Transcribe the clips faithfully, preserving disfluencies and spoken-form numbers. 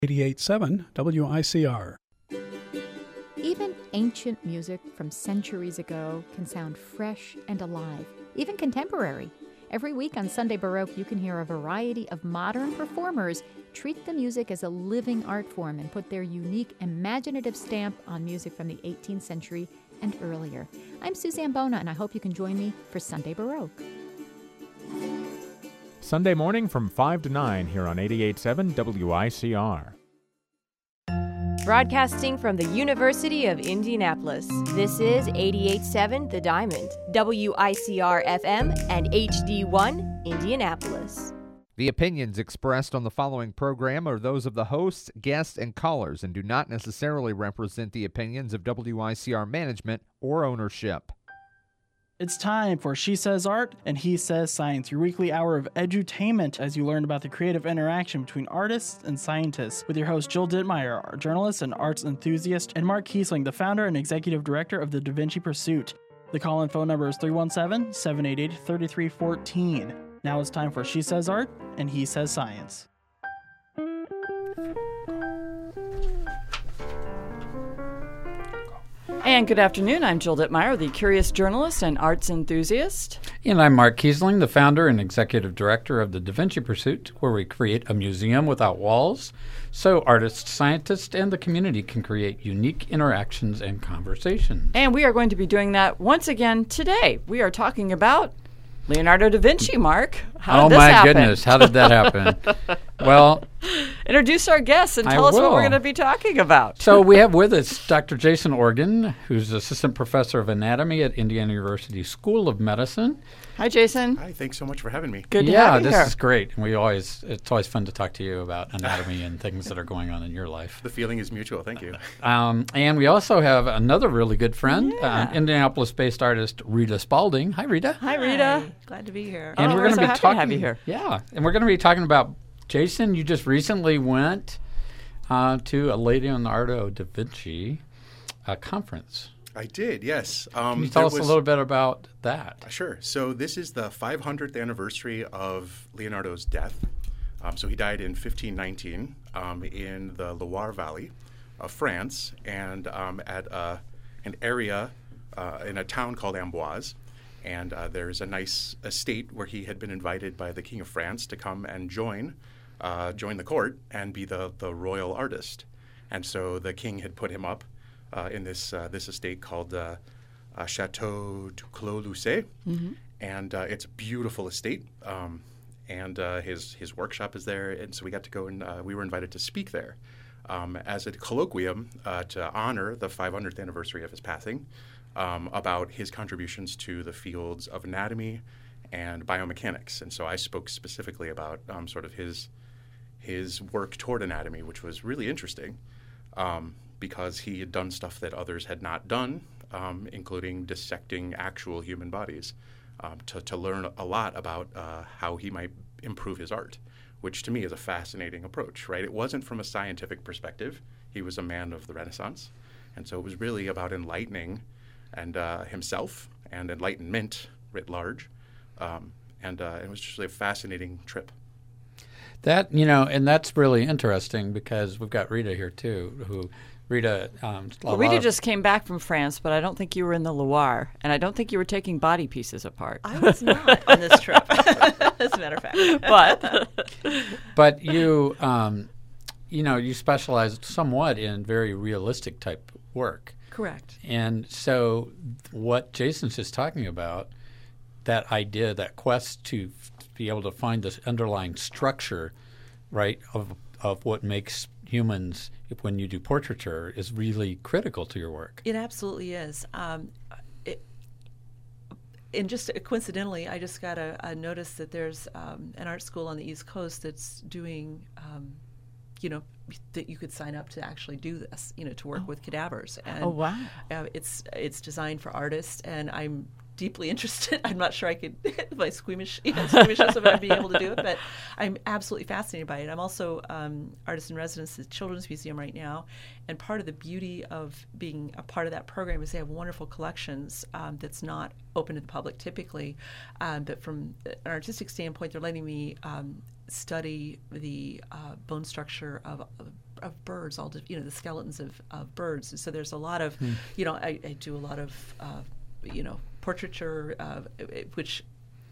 eighty-eight point seven W I C R. Even ancient music from centuries ago can sound fresh and alive, even contemporary. Every week on Sunday Baroque, you can hear a variety of modern performers treat the music as a living art form and put their unique, imaginative stamp on music from the eighteenth century and earlier. I'm Suzanne Bona, and I hope you can join me for Sunday Baroque. Sunday morning from five to nine here on eighty-eight point seven W I C R. Broadcasting from the University of Indianapolis, this is eighty-eight point seven The Diamond, W I C R F M, and H D one, Indianapolis. The opinions expressed on the following program are those of the hosts, guests, and callers and do not necessarily represent the opinions of W I C R management or ownership. It's time for She Says Art and He Says Science, your weekly hour of edutainment as you learn about the creative interaction between artists and scientists with your host Jill Dittmeyer, a journalist and arts enthusiast, and Mark Kiesling, the founder and executive director of the Da Vinci Pursuit. The call-in phone number is three one seven, seven eight eight, three three one four. Now it's time for She Says Art and He Says Science. And good afternoon. I'm Jill Dittmeyer, the curious journalist and arts enthusiast. And I'm Mark Kiesling, the founder and executive director of the Da Vinci Pursuit, where we create a museum without walls so artists, scientists, and the community can create unique interactions and conversations. And we are going to be doing that once again today. We are talking about Leonardo da Vinci, Mark. How oh, did this my happen? goodness. How did that happen? Well, introduce our guests and tell I us what will. we're going to be talking about. So we have with us Doctor Jason Organ, who's assistant professor of anatomy at Indiana University School of Medicine. Hi, Jason. Hi, thanks so much for having me. Good to yeah, have you this here. is great. And we always it's always fun to talk to you about anatomy and things that are going on in your life. The feeling is mutual. Thank you. Um, and we also have another really good friend, Yeah. uh, Indianapolis-based artist Rita Spalding. Hi, Rita. Hi, Rita. Hi. Glad to be here. And Oh, we're we're going so to be happy to talking. have you here. Yeah, and we're going to be talking about Jason. You just recently went uh, to a Leonardo da Vinci uh, conference. I did, yes. Um, Can you tell there us was- a little bit about that? Sure. So this is the five hundredth anniversary of Leonardo's death. Um, so he died in fifteen nineteen um, in the Loire Valley of France, and um, at uh, an area uh, in a town called Amboise. And uh, there's a nice estate where he had been invited by the King of France to come and join uh, join the court and be the, the royal artist. And so the king had put him up uh, in this uh, this estate called uh, uh, Chateau du Clos-Lucé. Mm-hmm. And uh, it's a beautiful estate. Um, and uh, his, his workshop is there. And so we got to go and uh, we were invited to speak there um, as a colloquium uh, to honor the five hundredth anniversary of his passing. Um, about his contributions to the fields of anatomy and biomechanics. And so I spoke specifically about um, sort of his his work toward anatomy, which was really interesting um, because he had done stuff that others had not done, um, including dissecting actual human bodies, um, to, to learn a lot about uh, how he might improve his art, which to me is a fascinating approach, right? It wasn't from a scientific perspective. He was a man of the Renaissance. And so it was really about enlightening and uh, himself and enlightenment writ large. Um, and uh, it was just really a fascinating trip. That, you know, and that's really interesting because we've got Rita here, too, who, Rita... Um, a Well, lot Rita of- just came back from France, but I don't think you were in the Loire, and I don't think you were taking body pieces apart. I was not on this trip, as a matter of fact. But But you, um, you know, you specialized somewhat in very realistic type work. Correct. And so what Jason's just talking about, that idea, that quest to f- be able to find this underlying structure, right, of of what makes humans, if, when you do portraiture, is really critical to your work. It absolutely is. Um, it, and just coincidentally, I just got a, a notice that there's um, an art school on the East Coast that's doing, um, you know, that you could sign up to actually do this, you know, to work Oh. with cadavers. And Oh, wow. Uh, it's it's designed for artists, and I'm deeply interested. I'm not sure I could, my squeamish, you know, squeamishness of I'd be able to do it, but I'm absolutely fascinated by it. I'm also um, artist in residence at the Children's Museum right now, and part of the beauty of being a part of that program is they have wonderful collections um, that's not open to the public typically, um, but from an artistic standpoint, they're letting me um, study the uh, bone structure of, of of birds, all di- you know, the skeletons of, of birds. And so there's a lot of, Hmm. you know, I, I do a lot of, uh, you know, portraiture, uh, which,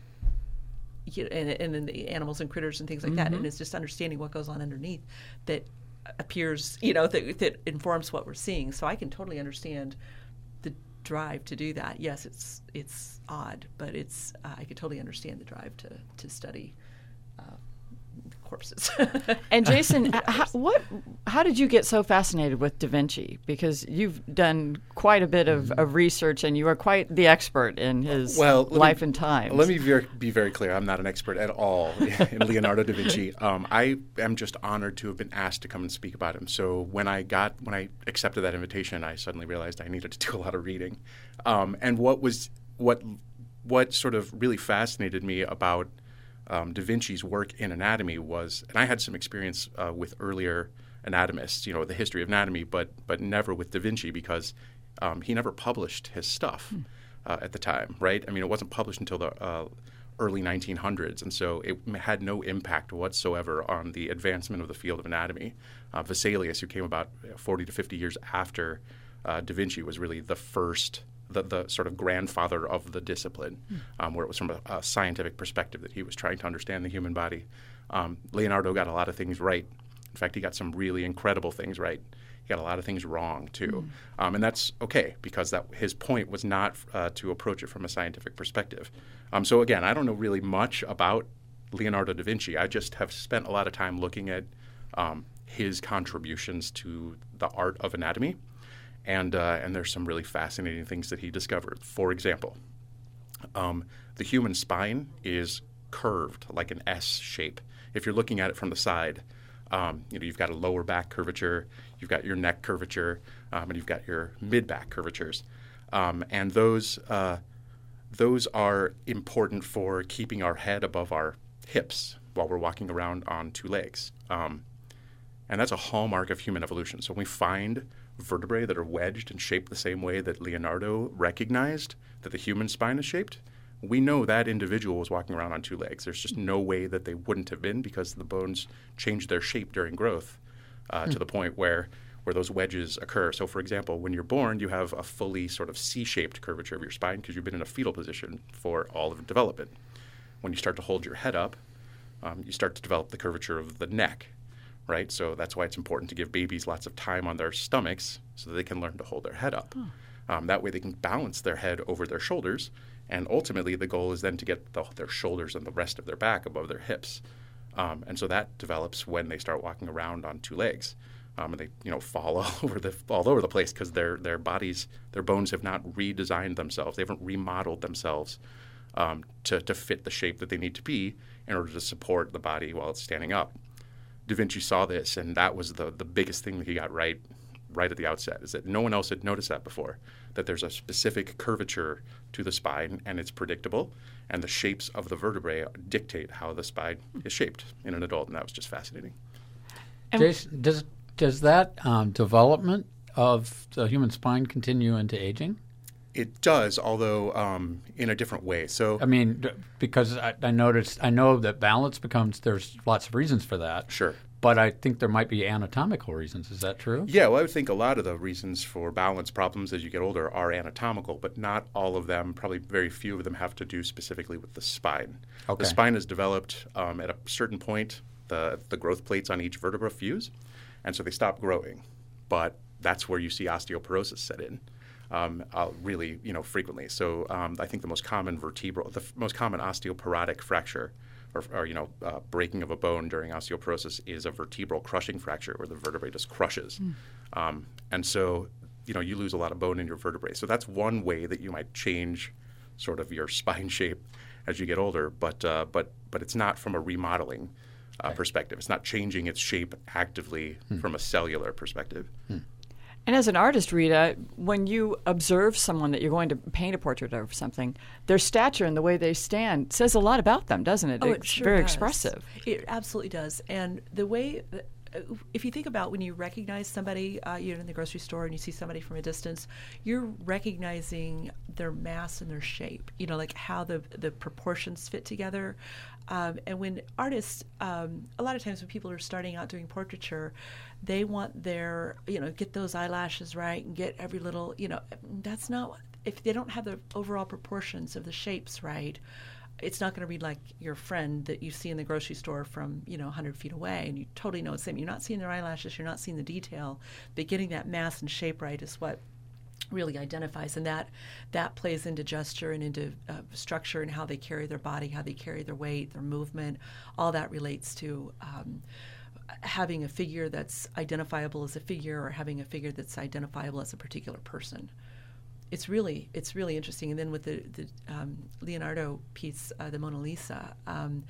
you know, and, and then the animals and critters and things like that. And it's just understanding what goes on underneath that appears, you know, that, that informs what we're seeing. So I can totally understand the drive to do that. Yes, it's it's odd, but it's uh, I could totally understand the drive to to study uh, corpses. And Jason, h- how, what? How did you get so fascinated with Da Vinci? Because you've done quite a bit of, of research, and you are quite the expert in his Well, let life me- and times. Let me ver- be very clear. I'm not an expert at all in Leonardo da Vinci. Um, I am just honored to have been asked to come and speak about him. So when I got when I accepted that invitation, I suddenly realized I needed to do a lot of reading. Um, and what was what what sort of really fascinated me about um, Da Vinci's work in anatomy was, and I had some experience uh, with earlier anatomists, you know, the history of anatomy, but but never with Da Vinci because um, he never published his stuff. Hmm. Uh, at the time, right? I mean, it wasn't published until the uh, early nineteen hundreds, and so it had no impact whatsoever on the advancement of the field of anatomy. Uh, Vesalius, who came about forty to fifty years after uh, Da Vinci, was really the first, the, the sort of grandfather of the discipline, mm. um, where it was from a, a scientific perspective that he was trying to understand the human body. Um, Leonardo got a lot of things right. In fact, he got some really incredible things right. He got a lot of things wrong, too. Mm. Um, and that's okay, because that his point was not uh, to approach it from a scientific perspective. Um, so, again, I don't know really much about Leonardo da Vinci. I just have spent a lot of time looking at um, his contributions to the art of anatomy. And, uh, and there's some really fascinating things that he discovered. For example, um, the human spine is curved like an S shape. If you're looking at it from the side, Um, you know, you've got a lower back curvature, you've got your neck curvature, um, and you've got your mid-back curvatures. Um, and those uh, those are important for keeping our head above our hips while we're walking around on two legs. Um, and that's a hallmark of human evolution. So when we find vertebrae that are wedged and shaped the same way that Leonardo recognized that the human spine is shaped, we know that individual was walking around on two legs. There's just no way that they wouldn't have been because the bones changed their shape during growth uh, hmm. to the point where where those wedges occur. So, for example, when you're born, you have a fully sort of C-shaped curvature of your spine because you've been in a fetal position for all of development. When you start to hold your head up, um, you start to develop the curvature of the neck, right? So that's why it's important to give babies lots of time on their stomachs so that they can learn to hold their head up. Hmm. Um, that way they can balance their head over their shoulders. And ultimately, the goal is then to get the, their shoulders and the rest of their back above their hips. Um, and so that develops when they start walking around on two legs. Um, and they, you know, fall all over the all over the place because their their bodies, their bones have not redesigned themselves. They haven't remodeled themselves um, to to fit the shape that they need to be in order to support the body while it's standing up. Da Vinci saw this, and that was the the biggest thing that he got right right at the outset, is that no one else had noticed that before, that there's a specific curvature to the spine, and it's predictable, and the shapes of the vertebrae dictate how the spine is shaped in an adult, and that was just fascinating. And Jason, does does that um, development of the human spine continue into aging? It does, although um, in a different way. So, I mean, because I, I noticed, I know that balance becomes, there's lots of reasons for that. Sure. But I think there might be anatomical reasons. Is that true? Yeah, well, I would think a lot of the reasons for balance problems as you get older are anatomical, but not all of them, probably very few of them have to do specifically with the spine. Okay. The spine is developed um, at a certain point, the, the growth plates on each vertebra fuse, and so they stop growing. But that's where you see osteoporosis set in. Um, uh, really, you know, frequently. So um, I think the most common vertebral, the f- most common osteoporotic fracture, or, or you know, uh, breaking of a bone during osteoporosis, is a vertebral crushing fracture, where the vertebrae just crushes, mm. um, and so you know you lose a lot of bone in your vertebrae. So that's one way that you might change sort of your spine shape as you get older, but uh, but but it's not from a remodeling uh, right. perspective. It's not changing its shape actively mm. from a cellular perspective. Mm. And as an artist, Rita, when you observe someone that you're going to paint a portrait of or something, their stature and the way they stand says a lot about them, doesn't it? Oh, it's it sure very does. expressive. It absolutely does. And the way, if you think about when you recognize somebody, uh, you're in the grocery store and you see somebody from a distance, you're recognizing their mass and their shape, you know, like how the, the proportions fit together. Um, and when artists, um, a lot of times when people are starting out doing portraiture, they want their, you know, get those eyelashes right and get every little, you know, that's not, if they don't have the overall proportions of the shapes right, it's not going to read like your friend that you see in the grocery store from, you know, one hundred feet away, and you totally know it's the same. You're not seeing their eyelashes, you're not seeing the detail, but getting that mass and shape right is what really identifies, and that that plays into gesture and into uh, structure and how they carry their body, how they carry their weight, their movement. All that relates to um, having a figure that's identifiable as a figure, or having a figure that's identifiable as a particular person. It's really it's really interesting. And then with the, the um, Leonardo piece, uh, the Mona Lisa, um,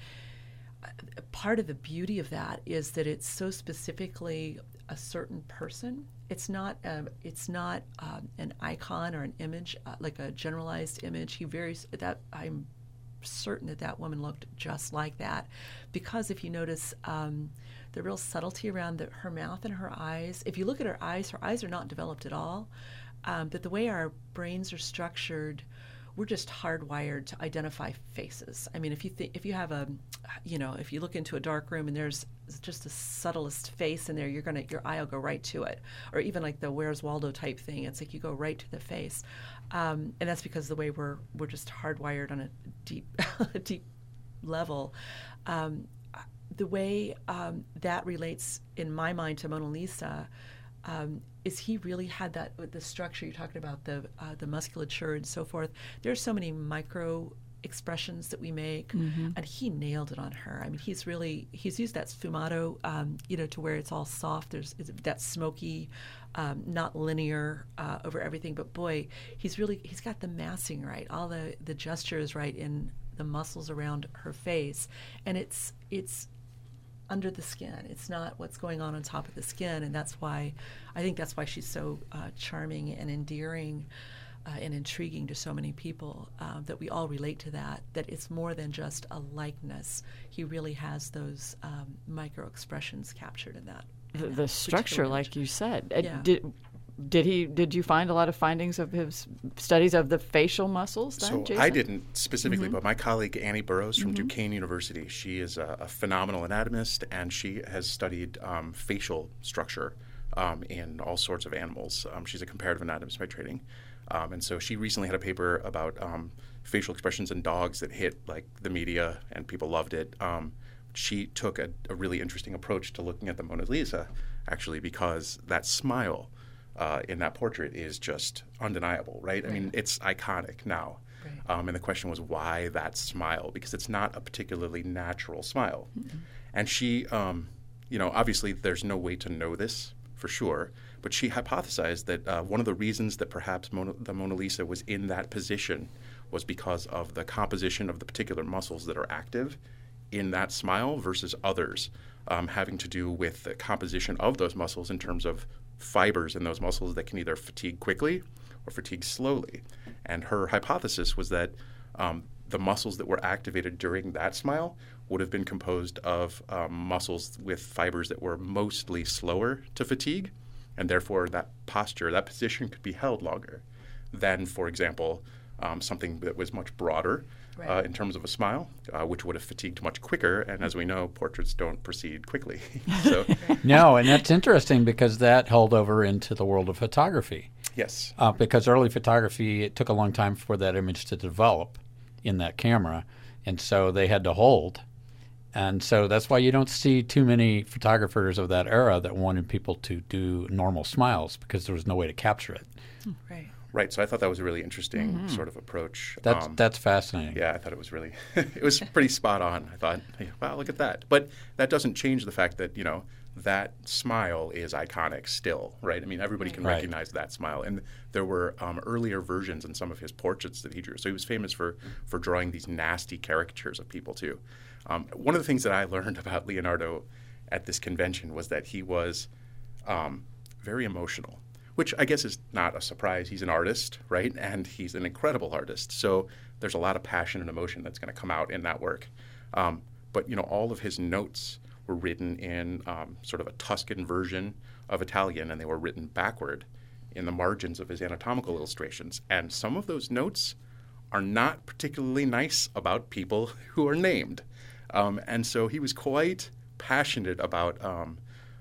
part of the beauty of that is that it's so specifically a certain person. It's not a, it's not um, an icon or an image, uh, like a generalized image. He very that I'm certain that that woman looked just like that, because if you notice um, the real subtlety around the, her mouth and her eyes. If you look at her eyes, her eyes are not developed at all. Um, but the way our brains are structured, we're just hardwired to identify faces. I mean, if you th- if you have a, you know, if you look into a dark room and there's just the subtlest face in there, you're gonna your eye will go right to it. Or even like the Where's Waldo type thing, it's like you go right to the face, um, and that's because the way we're we're just hardwired on a deep deep level. Um, the way um, that relates in my mind to Mona Lisa. Um, is he really had that with the structure you're talking about, the uh, the musculature and so forth. There's so many micro expressions that we make, mm-hmm. and he nailed it on her. I mean, he's really he's used that sfumato, um, you know, to where it's all soft. There's that smoky, um, not linear uh, over everything. But boy, he's really he's got the massing right. All the the gesture is right in the muscles around her face, and it's it's. under the skin. It's not what's going on on top of the skin, and that's why I think that's why she's so uh, charming and endearing uh, and intriguing to so many people, uh, that we all relate to that, that it's more than just a likeness. He really has those um, micro expressions captured in that. The, in the that structure, like you said. Uh, yeah. Did, Did he? Did you find a lot of findings of his studies of the facial muscles? Then, so Jason? I didn't specifically, mm-hmm. but my colleague Annie Burroughs from mm-hmm. Duquesne University, she is a, a phenomenal anatomist, and she has studied um, facial structure um, in all sorts of animals. Um, she's a comparative anatomist by training, um, and so she recently had a paper about um, facial expressions in dogs that hit like the media, and people loved it. Um, she took a, a really interesting approach to looking at the Mona Lisa, actually, because that smile Uh, in that portrait is just undeniable, right? I right. mean, it's iconic now. Right. Um, and the question was, why that smile? Because it's not a particularly natural smile. Mm-hmm. And she, um, you know, obviously there's no way to know this for sure, but she hypothesized that uh, one of the reasons that perhaps Mona, the Mona Lisa was in that position was because of the composition of the particular muscles that are active in that smile versus others, um, having to do with the composition of those muscles in terms of fibers in those muscles that can either fatigue quickly or fatigue slowly. And her hypothesis was that um, the muscles that were activated during that smile would have been composed of um, muscles with fibers that were mostly slower to fatigue, and therefore that posture, that position could be held longer than, for example, um, something that was much broader right. uh, in terms of a smile, uh, which would have fatigued much quicker. And as we know, portraits don't proceed quickly. so, no, and that's interesting because that held over into the world of photography. Yes. Uh, because early photography, it took a long time for that image to develop in that camera, and so they had to hold. And so that's why you don't see too many photographers of that era that wanted people to do normal smiles, because there was no way to capture it. Right. Right, so I thought that was a really interesting mm-hmm. sort of approach. That's um, that's fascinating. Yeah, I thought it was really, it was pretty spot on. I thought, hey, wow, look at that. But that doesn't change the fact that, you know, that smile is iconic still, right? I mean, everybody can right. recognize that smile. And there were um, earlier versions in some of his portraits that he drew. So he was famous for, for drawing these nasty caricatures of people, too. Um, one of the things that I learned about Leonardo at this convention was that he was um, very emotional, which I guess is not a surprise. He's an artist, right? And he's an incredible artist. So there's a lot of passion and emotion that's going to come out in that work. Um, but, you know, all of his notes were written in um, sort of a Tuscan version of Italian, and they were written backward in the margins of his anatomical illustrations. And some of those notes are not particularly nice about people who are named. Um, and so he was quite passionate about um,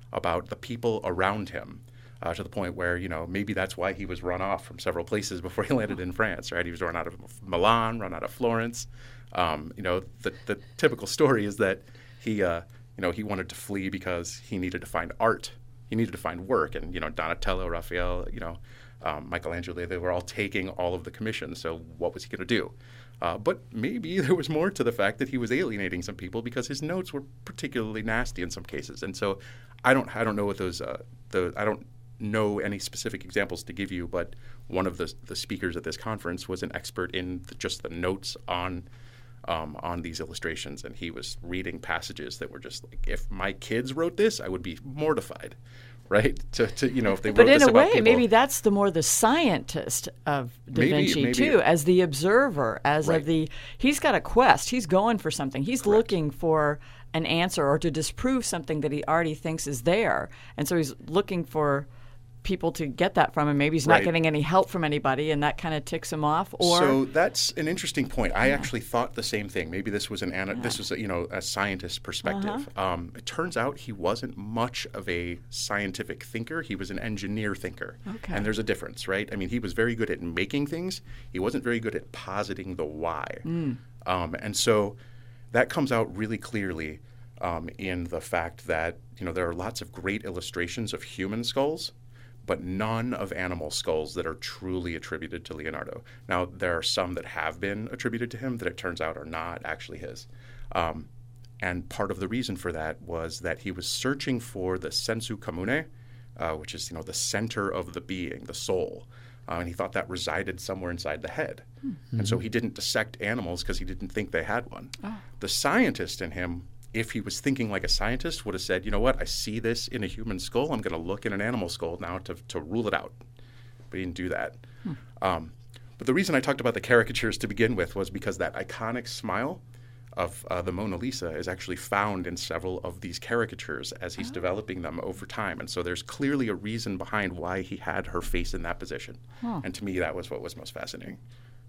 about the people around him. Uh, to the point where, you know, maybe that's why he was run off from several places before he landed in France, right? He was run out of Milan, run out of Florence. Um, you know, the, the typical story is that he, uh, you know, he wanted to flee because he needed to find art. He needed to find work. And, you know, Donatello, Raphael, you know, um, Michelangelo, they were all taking all of the commissions. So what was he going to do? Uh, but maybe there was more to the fact that he was alienating some people because his notes were particularly nasty in some cases. And so I don't, I don't know what those, uh, the, I don't, know any specific examples to give you, but one of the the speakers at this conference was an expert in the, just the notes on um, on these illustrations, and he was reading passages that were just like, if my kids wrote this, I would be mortified, right? To, to you know, if they but wrote in this a about way, people. maybe that's the more the scientist of Da Maybe- Vinci maybe- too, as the observer, as Right. of the he's got a quest, he's going for something, he's Correct. looking for an answer or to disprove something that he already thinks is there, and so he's looking for people to get that from him. Maybe he's Right. not getting any help from anybody, and that kind of ticks him off. Or So that's an interesting point. I actually thought the same thing. Maybe this was an ana- this was a, you know a scientist perspective. Uh-huh. Um, it turns out he wasn't much of a scientific thinker. He was an engineer thinker. Okay. And there's a difference, right? I mean, he was very good at making things. He wasn't very good at positing the why. Mm. Um, and so that comes out really clearly um, in the fact that you know there are lots of great illustrations of human skulls, but none of animal skulls that are truly attributed to Leonardo. Now, there are some that have been attributed to him that it turns out are not actually his. Um, and part of the reason for that was that he was searching for the sensu comune, uh, which is, you know, the center of the being, the soul. Uh, and he thought that resided somewhere inside the head. Mm-hmm. And so he didn't dissect animals because he didn't think they had one. Oh. The scientist in him, if he was thinking like a scientist, would have said, you know what, I see this in a human skull. I'm going to look in an animal skull now to, to rule it out. But he didn't do that. Hmm. Um, but the reason I talked about the caricatures to begin with was because that iconic smile of uh, the Mona Lisa is actually found in several of these caricatures as he's oh. developing them over time. And so there's clearly a reason behind why he had her face in that position. Huh. And to me, that was what was most fascinating.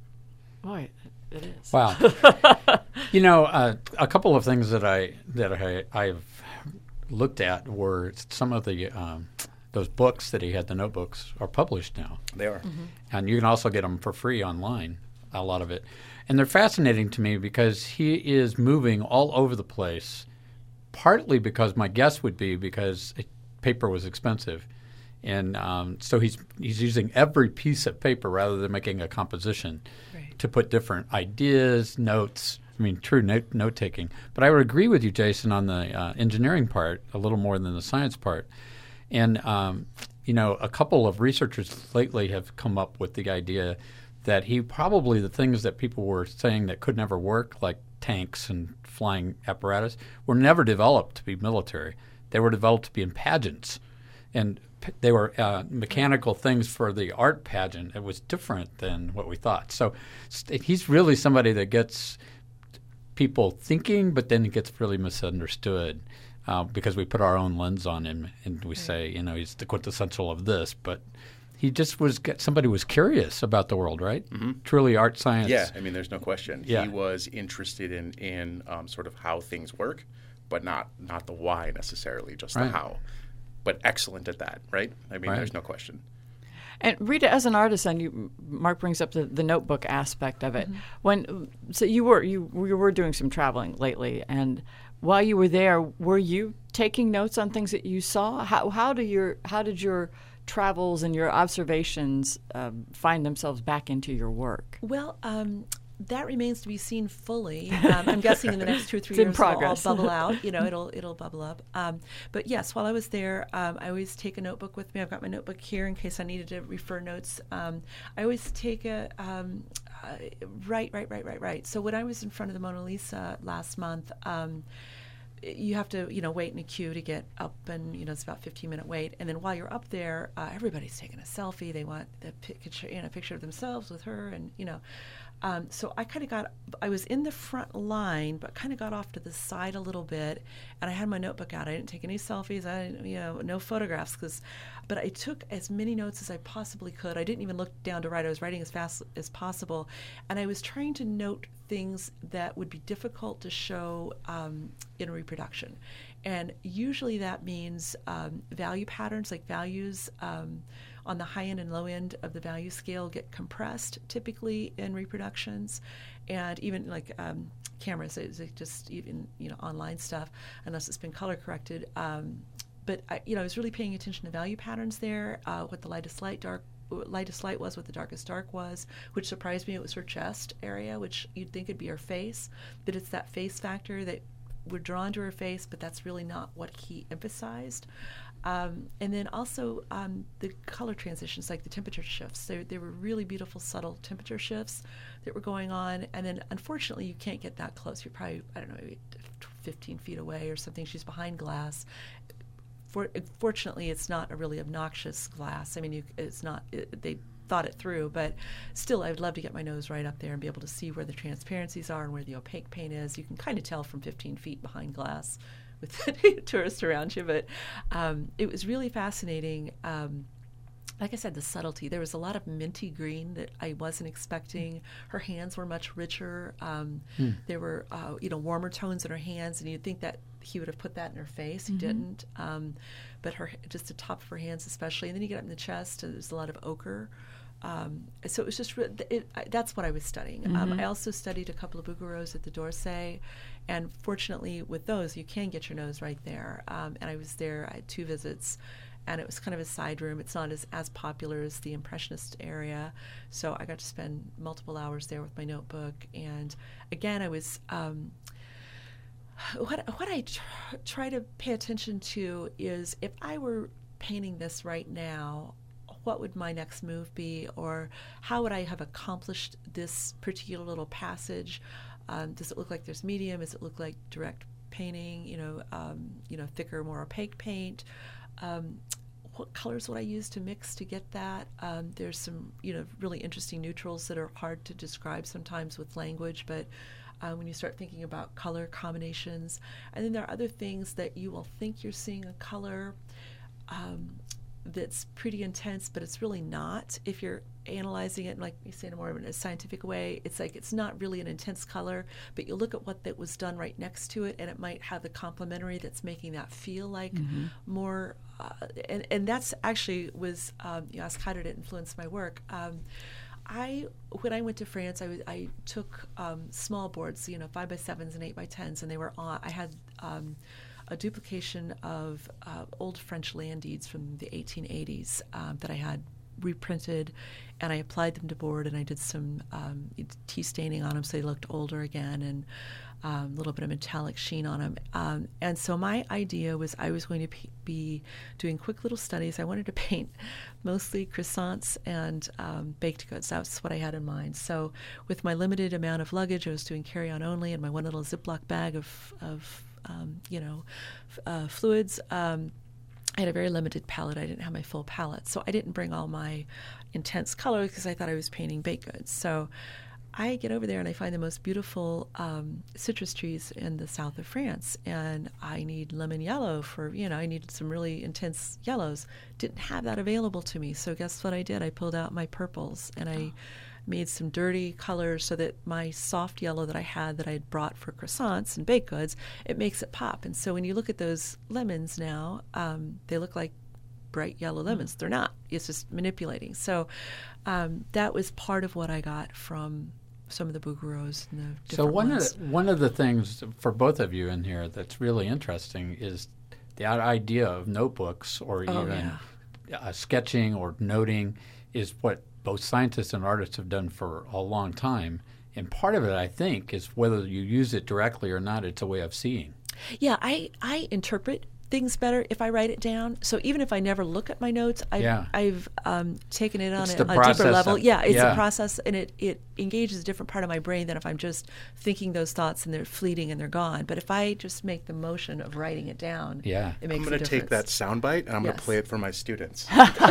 Boy, it is. Wow. You know, uh, a couple of things that I that I I've looked at were some of the um, those books that he had. The notebooks are published now. They are, mm-hmm. and you can also get them for free online. A lot of it, and they're fascinating to me because he is moving all over the place. Partly because my guess would be because it, paper was expensive. And um, so he's he's using every piece of paper rather than making a composition right. to put different ideas, notes. I mean, true note, note-taking. But I would agree with you, Jason, on the uh, engineering part a little more than the science part. And, um, you know, a couple of researchers lately have come up with the idea that he probably the things that people were saying that could never work, like tanks and flying apparatus, were never developed to be military. They were developed to be in pageants. And they were uh, mechanical things for the art pageant. It was different than what we thought. So st- he's really somebody that gets people thinking, but then it gets really misunderstood uh, because we put our own lens on him and we say, you know, he's the quintessential of this. But he just was somebody was curious about the world, right? Mm-hmm. Truly art science. Yeah, I mean, there's no question. Yeah. He was interested in in um, sort of how things work, but not not the why necessarily, just right. the how. But excellent at that, right? I mean, right. there's no question. And Rita, as an artist, and you, Mark brings up the, the notebook aspect of it. Mm-hmm. When so you were you, you were doing some traveling lately, and while you were there, were you taking notes on things that you saw? How how do your how did your travels and your observations uh, find themselves back into your work? Well, um, that remains to be seen fully. Um, I'm guessing in the next two or three it's years it'll all bubble out. You know, it'll it'll bubble up. Um, but yes, while I was there, um, I always take a notebook with me. I've got my notebook here in case I needed to refer notes. Um, I always take a um, uh, right, right, right, right, right. So when I was in front of the Mona Lisa last month. Um, you have to, you know, wait in a queue to get up, and, you know, it's about a fifteen minute wait. And then while you're up there, uh, everybody's taking a selfie. They want the picture, you know, picture of themselves with her, and, you know. Um, so I kind of got, I was in the front line, but kind of got off to the side a little bit, and I had my notebook out. I didn't take any selfies. I didn't, you know, no photographs, because, but I took as many notes as I possibly could. I didn't even look down to write. I was writing as fast as possible, and I was trying to note things that would be difficult to show um, in reproduction. And usually that means um, value patterns, like values um, on the high end and low end of the value scale get compressed typically in reproductions, and even like um, cameras, it's like just even you know online stuff, unless it's been color corrected. Um, but I, you know, I was really paying attention to value patterns there, uh, what the lightest light, dark, lightest light was, what the darkest dark was, which surprised me. It was her chest area, which you'd think would be her face, but it's that face factor that we're drawn to her face, but that's really not what he emphasized. Um, and then also um, the color transitions, like the temperature shifts. There, there were really beautiful, subtle temperature shifts that were going on. And then, unfortunately, you can't get that close. You're probably, I don't know, maybe fifteen feet away or something. She's behind glass. For, fortunately, it's not a really obnoxious glass. I mean, you, it's not. It, they thought it through, but still, I would love to get my nose right up there and be able to see where the transparencies are and where the opaque paint is. You can kind of tell from fifteen feet behind glass with tourists around you, but um, it was really fascinating. Um, like I said, the subtlety. There was a lot of minty green that I wasn't expecting. Her hands were much richer. Um, mm. There were, uh, you know, warmer tones in her hands, and you'd think that he would have put that in her face. He mm-hmm. didn't. Um, but her, just the top of her hands especially. And then you get up in the chest, and there's a lot of ochre. Um, so it was just, re- it, I, that's what I was studying. Mm-hmm. Um, I also studied a couple of Bouguereaus at the d'Orsay, and fortunately with those, you can get your nose right there. Um, and I was there, I had two visits, and it was kind of a side room. It's not as, as popular as the Impressionist area, so I got to spend multiple hours there with my notebook. And again, I was, um, what, what I tr- try to pay attention to is if I were painting this right now, what would my next move be, or how would I have accomplished this particular little passage? Um, does it look like there's medium? Does it look like direct painting? You know, um, you know, thicker, more opaque paint. Um, what colors would I use to mix to get that? Um, there's some, you know, really interesting neutrals that are hard to describe sometimes with language, but uh, when you start thinking about color combinations, and then there are other things that you will think you're seeing a color. Um, that's pretty intense, but it's really not. If you're analyzing it, like you say in a more of a scientific way, it's like it's not really an intense color, but you look at what that was done right next to it, and it might have the complementary that's making that feel like mm-hmm. more. Uh, and and that's actually was um, you ask how did it influence my work. Um, I when I went to France, I, w- I took um, small boards, you know, five by sevens and eight by tens, and they were on. I had. Um, a duplication of uh, old French land deeds from the eighteen eighties um, that I had reprinted, and I applied them to board, and I did some um, tea staining on them so they looked older again, and um, a little bit of metallic sheen on them. Um, and so my idea was I was going to p- be doing quick little studies. I wanted to paint mostly croissants and um, baked goods. That's what I had in mind. So with my limited amount of luggage, I was doing carry-on only, and my one little Ziploc bag of, of Um, you know, f- uh, fluids. Um, I had a very limited palette. I didn't have my full palette. So I didn't bring all my intense colors because I thought I was painting baked goods. So I get over there and I find the most beautiful um, citrus trees in the south of France. And I need lemon yellow for, you know, I needed some really intense yellows. Didn't have that available to me. So guess what I did? I pulled out my purples and I made some dirty colors so that my soft yellow that I had that I had brought for croissants and baked goods, it makes it pop. And so when you look at those lemons now, um, they look like bright yellow lemons. They're not. It's just manipulating. So um, that was part of what I got from some of the Bouguereaus and the different So one ones. of the, one of the things for both of you in here that's really interesting is the idea of notebooks or Oh, even yeah. uh, sketching or noting is what both scientists and artists have done for a long time. And part of it, I think, is whether you use it directly or not, it's a way of seeing. Yeah, I, I interpret things better if I write it down. So even if I never look at my notes, I've, Yeah. I've um, taken it on It's a, the a deeper process level. of- yeah, it's yeah. a process, and it, it engages a different part of my brain than if I'm just thinking those thoughts and they're fleeting and they're gone. But if I just make the motion of writing it down, Yeah. it makes I'm a going to take that difference. soundbite and I'm going Yes. to play it for my students.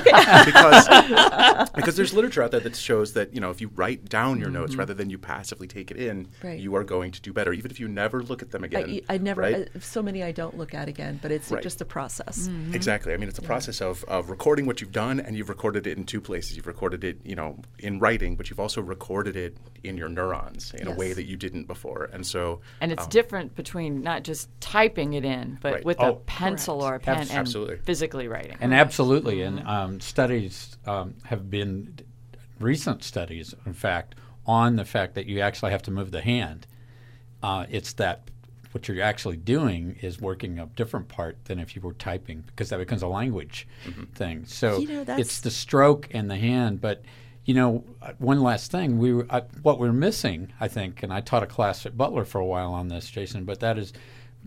because, because there's literature out there that shows that, you know, if you write down your notes rather than you passively take it in, Right. you are going to do better, even if you never look at them again. I, I never, right? I, so many I don't look at again, but it's Right. just a process. Exactly. I mean, it's a process of, of recording what you've done, and you've recorded it in two places. You've recorded it, you know, in writing, but you've also recorded embedded in your neurons in Yes. a way that you didn't before. And so, And it's um, different between not just typing it in, but Right. with Oh, a pencil or a pen Abs- and absolutely. physically writing. And absolutely, and um, studies um, have been, recent studies, in fact, on the fact that you actually have to move the hand. Uh, it's that what you're actually doing is working a different part than if you were typing, because that becomes a language thing. So You know, that's- it's the stroke and the hand. But, you know, uh, one last thing, we were, uh, what we're missing, I think, and I taught a class at Butler for a while on this, Jason, but that is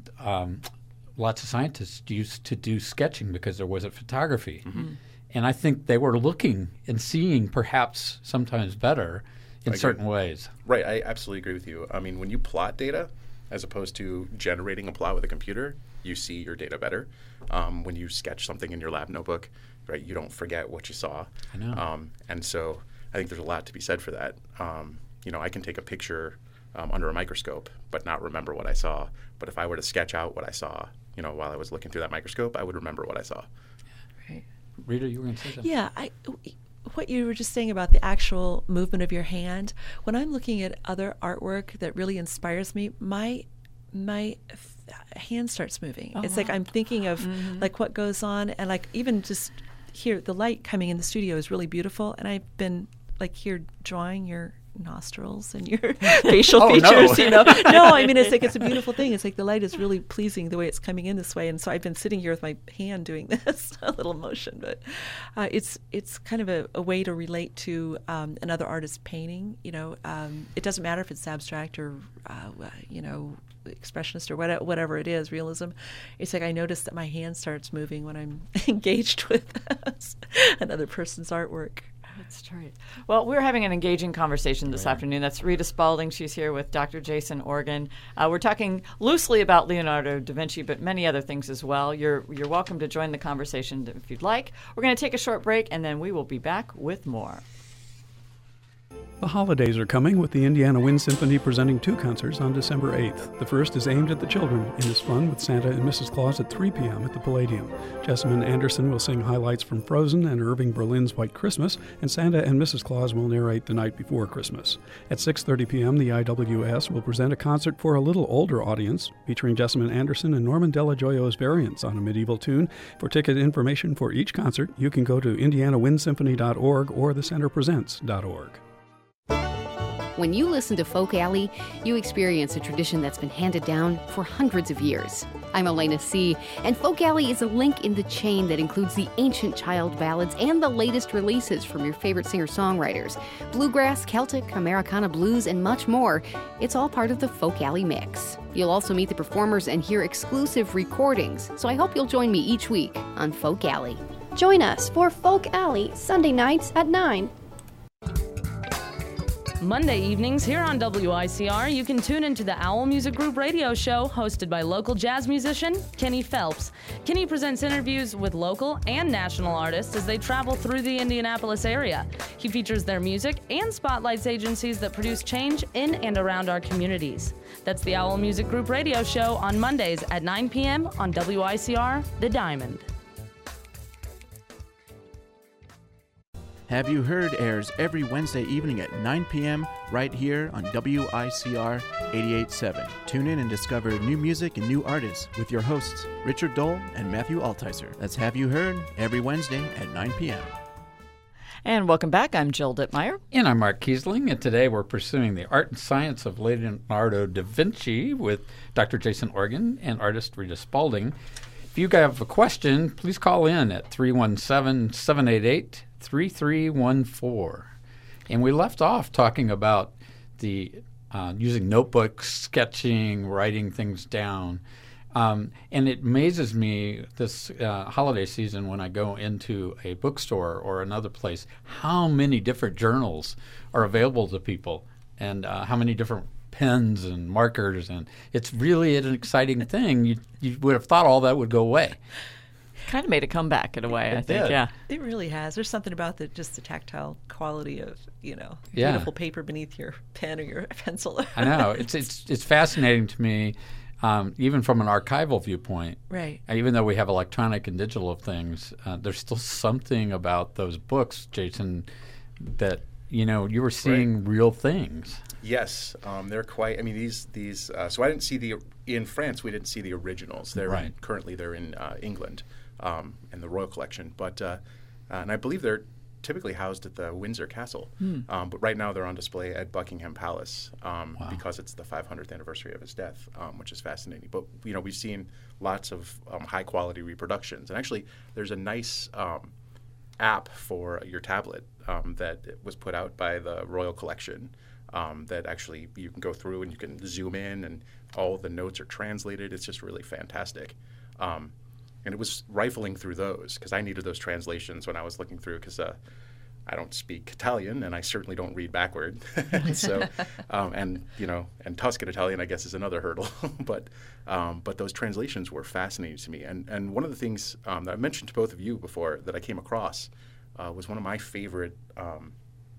um, lots of scientists used to do sketching because there wasn't photography. And I think they were looking and seeing perhaps sometimes better in I agree. certain ways. Right, I absolutely agree with you. I mean, when you plot data, as opposed to generating a plot with a computer, you see your data better. Um, when you sketch something in your lab notebook, right, you don't forget what you saw. I know. Um, and so I think there's a lot to be said for that. Um, you know, I can take a picture um, under a microscope, but not remember what I saw. But if I were to sketch out what I saw, you know, while I was looking through that microscope, I would remember what I saw. Right. Rita, you were going to say something? Yeah, I, what you were just saying about the actual movement of your hand. When I'm looking at other artwork that really inspires me, my my f- hand starts moving. Oh, it's like wow. I'm thinking of Mhm. like what goes on, and like even just here, the light coming in the studio is really beautiful, and I've been like here drawing your nostrils and your facial Oh, no. features, you know. No, I mean, it's like it's a beautiful thing. It's like the light is really pleasing the way it's coming in this way, and so I've been sitting here with my hand doing this, a little motion, but uh, it's it's kind of a, a way to relate to um, another artist's painting. You know, um, it doesn't matter if it's abstract or uh, you know, expressionist or whatever, whatever it is, realism. It's like I notice that my hand starts moving when I'm engaged with another person's artwork. That's right. Well, we're having an engaging conversation this afternoon. That's Rita Spalding. She's here with Doctor Jason Organ. Uh, we're talking loosely about Leonardo da Vinci, but many other things as well. You're you're welcome to join the conversation if you'd like. We're going to take a short break, and then we will be back with more. The holidays are coming, with the Indiana Wind Symphony presenting two concerts on December eighth. The first is aimed at the children and is fun with Santa and Missus Claus at three p.m. at the Palladium. Jessamine Anderson will sing highlights from Frozen and Irving Berlin's White Christmas, and Santa and Missus Claus will narrate The Night Before Christmas. At six thirty p.m., the I W S will present a concert for a little older audience, featuring Jessamine Anderson and Norman Della Gioio's variants on a medieval tune. For ticket information for each concert, you can go to indiana wind symphony dot org or the center presents dot org. When you listen to Folk Alley, you experience a tradition that's been handed down for hundreds of years. I'm Elena C., and Folk Alley is a link in the chain that includes the ancient child ballads and the latest releases from your favorite singer-songwriters. Bluegrass, Celtic, Americana blues, and much more. It's all part of the Folk Alley mix. You'll also meet the performers and hear exclusive recordings, so I hope you'll join me each week on Folk Alley. Join us for Folk Alley, Sunday nights at nine. Monday evenings here on W I C R, you can tune into the Owl Music Group radio show hosted by local jazz musician Kenny Phelps. Kenny presents interviews with local and national artists as they travel through the Indianapolis area. He features their music and spotlights agencies that produce change in and around our communities. That's the Owl Music Group radio show on Mondays at nine p.m. on W I C R, The Diamond. Have You Heard airs every Wednesday evening at nine p.m. right here on W I C R eighty-eight point seven. Tune in and discover new music and new artists with your hosts, Richard Dole and Matthew Altizer. That's Have You Heard every Wednesday at nine p.m. And welcome back. I'm Jill Dittmeyer. And I'm Mark Kiesling, and today we're pursuing the art and science of Leonardo da Vinci with Doctor Jason Organ and artist Rita Spalding. If you have a question, please call in at three one seven, seven eight eight, three three one four. And we left off talking about the uh, using notebooks, sketching, writing things down. Um, and it amazes me this uh, holiday season when I go into a bookstore or another place, how many different journals are available to people and uh, how many different pens and markers. And it's really an exciting thing. You, you would have thought all that would go away. Kind of made a comeback in a way, It I think, did. yeah. It really has. There's something about the just the tactile quality of, you know, Yeah. beautiful paper beneath your pen or your pencil. I know. It's it's it's fascinating to me, um, even from an archival viewpoint. Right. Uh, Even though we have electronic and digital things, uh, there's still something about those books, Jason, that you know, you were seeing Right. real things. Yes, um, they're quite. I mean, these these. Uh, so I didn't see the in France. We didn't see the originals. They're Right. in, currently they're in uh, England, um, in the Royal Collection. But uh, uh, and I believe they're typically housed at the Windsor Castle. Hmm. Um, but right now they're on display at Buckingham Palace um, because it's the five hundredth anniversary of his death, um, which is fascinating. But you know, we've seen lots of um, high quality reproductions, and actually, there's a nice um, app for your tablet um, that was put out by the Royal Collection. Um, that actually you can go through and you can zoom in and all the notes are translated. It's just really fantastic. Um, and it was rifling through those because I needed those translations when I was looking through because uh, I don't speak Italian and I certainly don't read backward. so, um, and you know, and Tuscan Italian I guess is another hurdle. but um, but those translations were fascinating to me. And and one of the things um, that I mentioned to both of you before that I came across uh, was one of my favorite, um,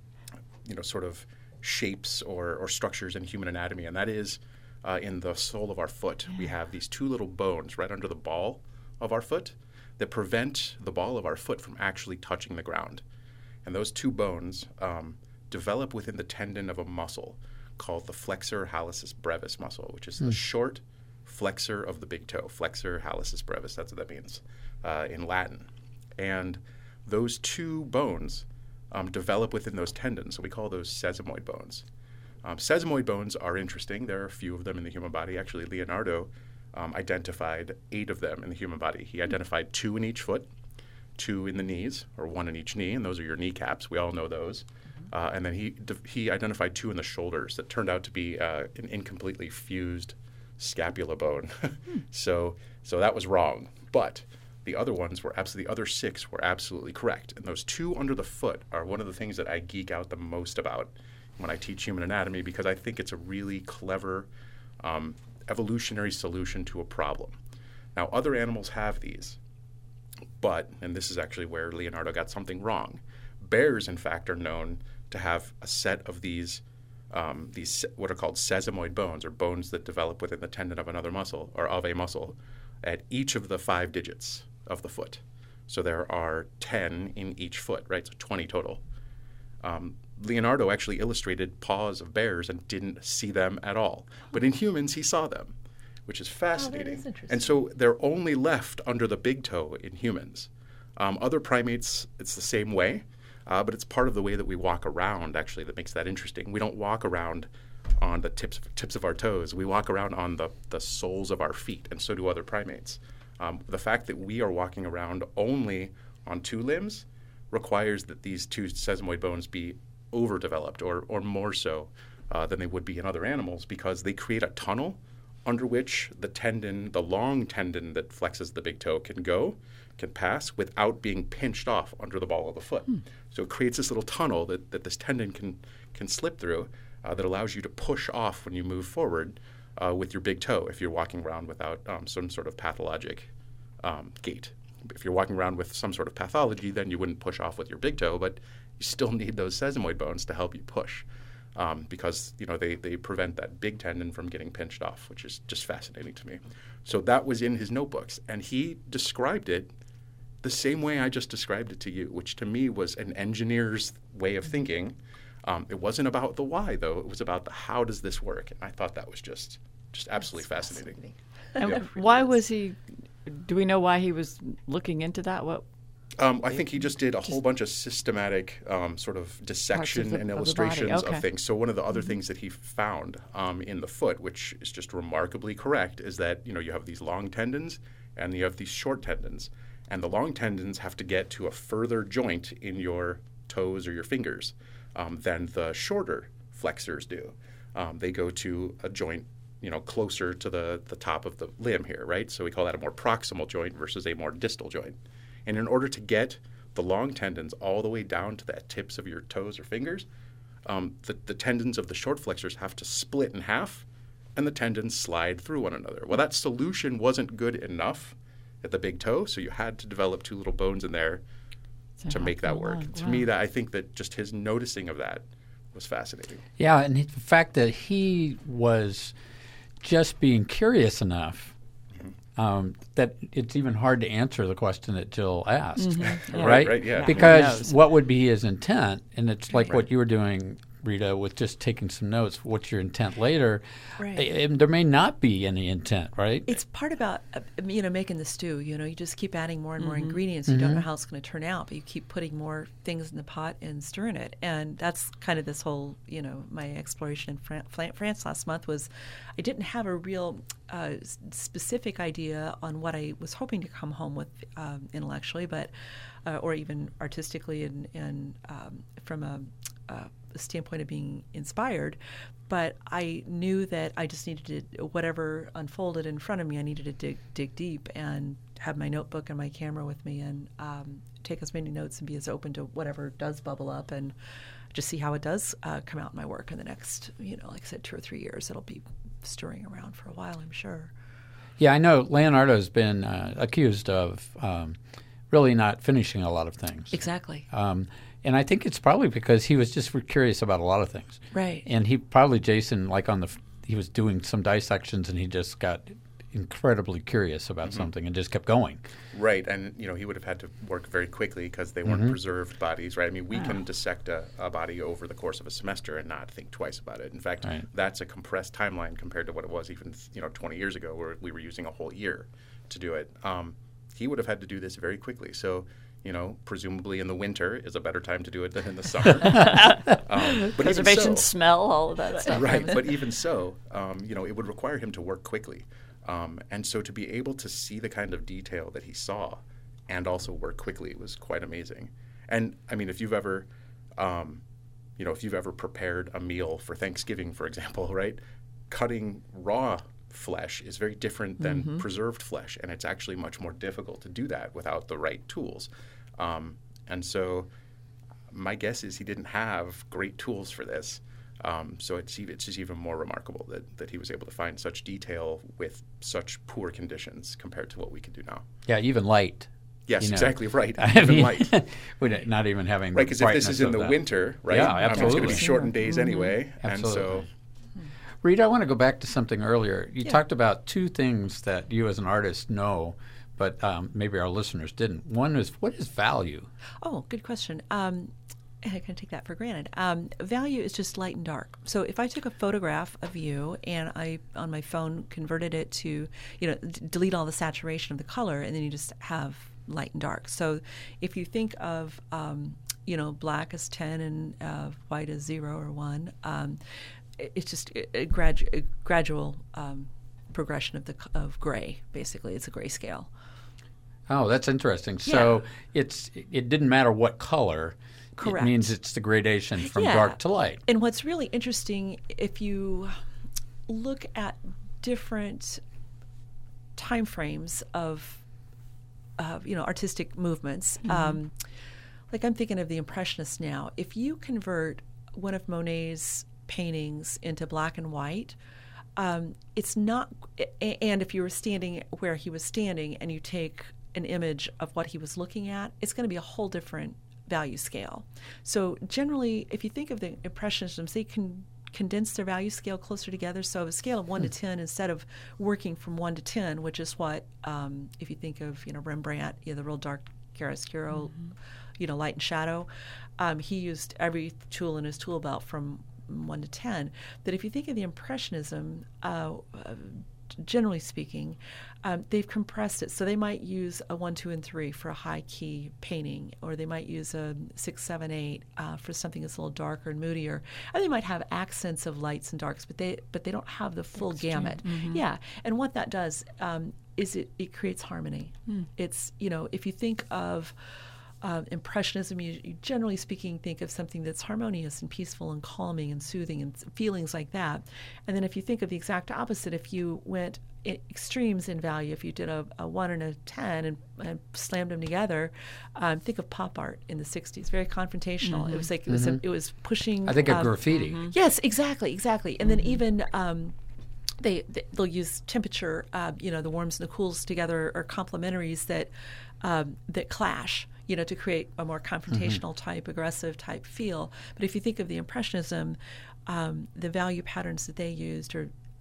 you know, sort of shapes or, or structures in human anatomy, and that is uh, in the sole of our foot. We have these two little bones right under the ball of our foot that prevent the ball of our foot from actually touching the ground. And those two bones um, develop within the tendon of a muscle called the flexor hallucis brevis muscle, which is Hmm. the short flexor of the big toe. Flexor hallucis brevis, that's what that means uh, in Latin. And those two bones Um, develop within those tendons. So we call those sesamoid bones. Um, sesamoid bones are interesting. There are a few of them in the human body. Actually, Leonardo um, identified eight of them in the human body. He identified two in each foot, two in the knees, or one in each knee, and those are your kneecaps. We all know those. Uh, and then he de- he identified two in the shoulders that turned out to be uh, an incompletely fused scapula bone. so so that was wrong. But the other ones were absolutely, the other six were absolutely correct. And those two under the foot are one of the things that I geek out the most about when I teach human anatomy because I think it's a really clever um, evolutionary solution to a problem. Now, other animals have these, but, and this is actually where Leonardo got something wrong, bears, in fact, are known to have a set of these, um, these what are called sesamoid bones, or bones that develop within the tendon of another muscle, or of a muscle, at each of the five digits of the foot. So there are ten in each foot, right? So twenty total. Um, Leonardo actually illustrated paws of bears and didn't see them at all. But in humans, he saw them, which is fascinating. Oh, that is interesting. And so they're only left under the big toe in humans. Um, other primates, it's the same way, uh, but it's part of the way that we walk around, actually, that makes that interesting. We don't walk around on the tips tips of our toes. We walk around on the, the soles of our feet, and so do other primates. Um, the fact that we are walking around only on two limbs requires that these two sesamoid bones be overdeveloped, or, or more so uh, than they would be in other animals, because they create a tunnel under which the tendon, the long tendon that flexes the big toe, can go, can pass without being pinched off under the ball of the foot. Hmm. So it creates this little tunnel that, that this tendon can, can slip through uh, that allows you to push off when you move forward uh, with your big toe if you're walking around without um, some sort of pathologic um, gait. If you're walking around with some sort of pathology, then you wouldn't push off with your big toe, but you still need those sesamoid bones to help you push um, because you know they, they prevent that big tendon from getting pinched off, which is just fascinating to me. So that was in his notebooks, and he described it the same way I just described it to you, which to me was an engineer's way of thinking. Um, it wasn't about the why, though. It was about the how does this work, and I thought that was just just absolutely That's fascinating. And Yeah. why was he? Do we know why he was looking into that? What? Um, I think he just did a whole bunch of systematic um, sort of dissection the- and of the illustrations body. Okay. of things. So one of the other things that he found um, in the foot, which is just remarkably correct, is that you know you have these long tendons and you have these short tendons, and the long tendons have to get to a further joint in your toes or your fingers um, than the shorter flexors do. Um, they go to a joint, you know, closer to the, the top of the limb here, right? So we call that a more proximal joint versus a more distal joint. And in order to get the long tendons all the way down to the tips of your toes or fingers, um, the, the tendons of the short flexors have to split in half, and the tendons slide through one another. Well, that solution wasn't good enough at the big toe, so you had to develop two little bones in there To to make that help work. along. To Wow. me, that I think that just his noticing of that was fascinating. Yeah, and the fact that he was just being curious enough um, that it's even hard to answer the question that Jill asked, Mm-hmm. Yeah. right? Right, right, yeah. Because what would be his intent? And it's like Right. what you were doing, Rita, with just taking some notes. What's your intent later? Right. I- I- there may not be any intent, right? It's part about uh, you know making the stew. You know, you just keep adding more and more Mhm. ingredients. You don't Mhm. know how it's going to turn out, but you keep putting more things in the pot and stirring it. And that's kind of this whole you know my exploration in Fran- Fran- France last month was I didn't have a real uh, s- specific idea on what I was hoping to come home with um, intellectually, but uh, or even artistically and and um, from a uh, standpoint of being inspired, but I knew that I just needed to, whatever unfolded in front of me, I needed to dig dig deep and have my notebook and my camera with me and um, take as many notes and be as open to whatever does bubble up and just see how it does uh, come out in my work in the next, you know, like I said, two or three years. It'll be stirring around for a while, I'm sure. Yeah, I know Leonardo's been uh, accused of um, really not finishing a lot of things. Exactly. Um, and I think it's probably because he was just curious about a lot of things. Right. And he probably, Jason, like on the, f- he was doing some dissections and he just got incredibly curious about Mhm. something and just kept going. Right, and you know he would have had to work very quickly because they weren't Mhm. preserved bodies, right? I mean, we Ah. can dissect a, a body over the course of a semester and not think twice about it. In fact, Right. that's a compressed timeline compared to what it was even you know twenty years ago, where we were using a whole year to do it. Um, he would have had to do this very quickly, so. You know, presumably in the winter is a better time to do it than in the summer. um, but Preservation, even so, smell, all of that stuff. right, but even so, um, you know, it would require him to work quickly. Um, and so to be able to see the kind of detail that he saw and also work quickly was quite amazing. And, I mean, if you've ever, um, you know, if you've ever prepared a meal for Thanksgiving, for example, right, cutting raw flesh is very different than Mhm. preserved flesh, and it's actually much more difficult to do that without the right tools. Um, and so my guess is he didn't have great tools for this. Um, so it's, e- it's just even more remarkable that, that he was able to find such detail with such poor conditions compared to what we can do now. Yeah, even light. Yes, you know. exactly right. I Even mean, light. we're not even having Right, because the if this is in brightness the of that. winter, right, Yeah, um, absolutely. it's going to be shortened days Mhm. anyway. Absolutely. And so Rita, I want to go back to something earlier. You Yeah. talked about two things that you as an artist know, but um, maybe our listeners didn't. One is, what is value? Oh, good question. Um, I can take that for granted. Um, value is just light and dark. So if I took a photograph of you and I, on my phone, converted it to, you know, d- delete all the saturation of the color, and then you just have light and dark. So if you think of, um, you know, black as ten and uh, white as zero or one, um, it, it's just a, a, gradu- a gradual um, progression of the c- of gray. Basically, it's a grayscale. Oh, that's interesting. So it's it didn't matter what color. Correct. It means it's the gradation from Yeah. dark to light. And what's really interesting, if you look at different time frames of, uh, you know, artistic movements, Mhm. um, like I'm thinking of the Impressionists now. If you convert one of Monet's paintings into black and white, um, it's not, a- and if you were standing where he was standing and you take an image of what he was looking at, it's going to be a whole different value scale. So generally, if you think of the Impressionists, they can condense their value scale closer together. So a scale of one to ten, instead of working from one to ten, which is what, um, if you think of, you know, Rembrandt, you know, the real dark chiaroscuro, you know, light and shadow, um, he used every tool in his tool belt from one to ten. That if you think of the Impressionism, uh, uh, generally speaking, um, they've compressed it. So they might use a one, two, and three for a high key painting, or they might use a six, seven, eight uh, for something that's a little darker and moodier. And they might have accents of lights and darks, but they but they don't have the full Extreme. gamut. Mhm. Yeah, and what that does um, is it it creates harmony. Hmm. It's, you know, if you think of Uh, Impressionism, you, you generally speaking think of something that's harmonious and peaceful and calming and soothing and s- feelings like that. And then if you think of the exact opposite, if you went I- extremes in value, if you did a, a one and a ten and, and slammed them together, um, think of pop art in the sixties, very confrontational. It Mhm. was like it was a, Mhm. it was pushing. I think of um, graffiti. Mhm. Yes, exactly, exactly. And then even. Um, They, they they'll use temperature, uh, you know, the warms and the cools together are complementaries that um, that clash, you know, to create a more confrontational type, aggressive type feel. But if you think of the Impressionism, um, the value patterns that they used are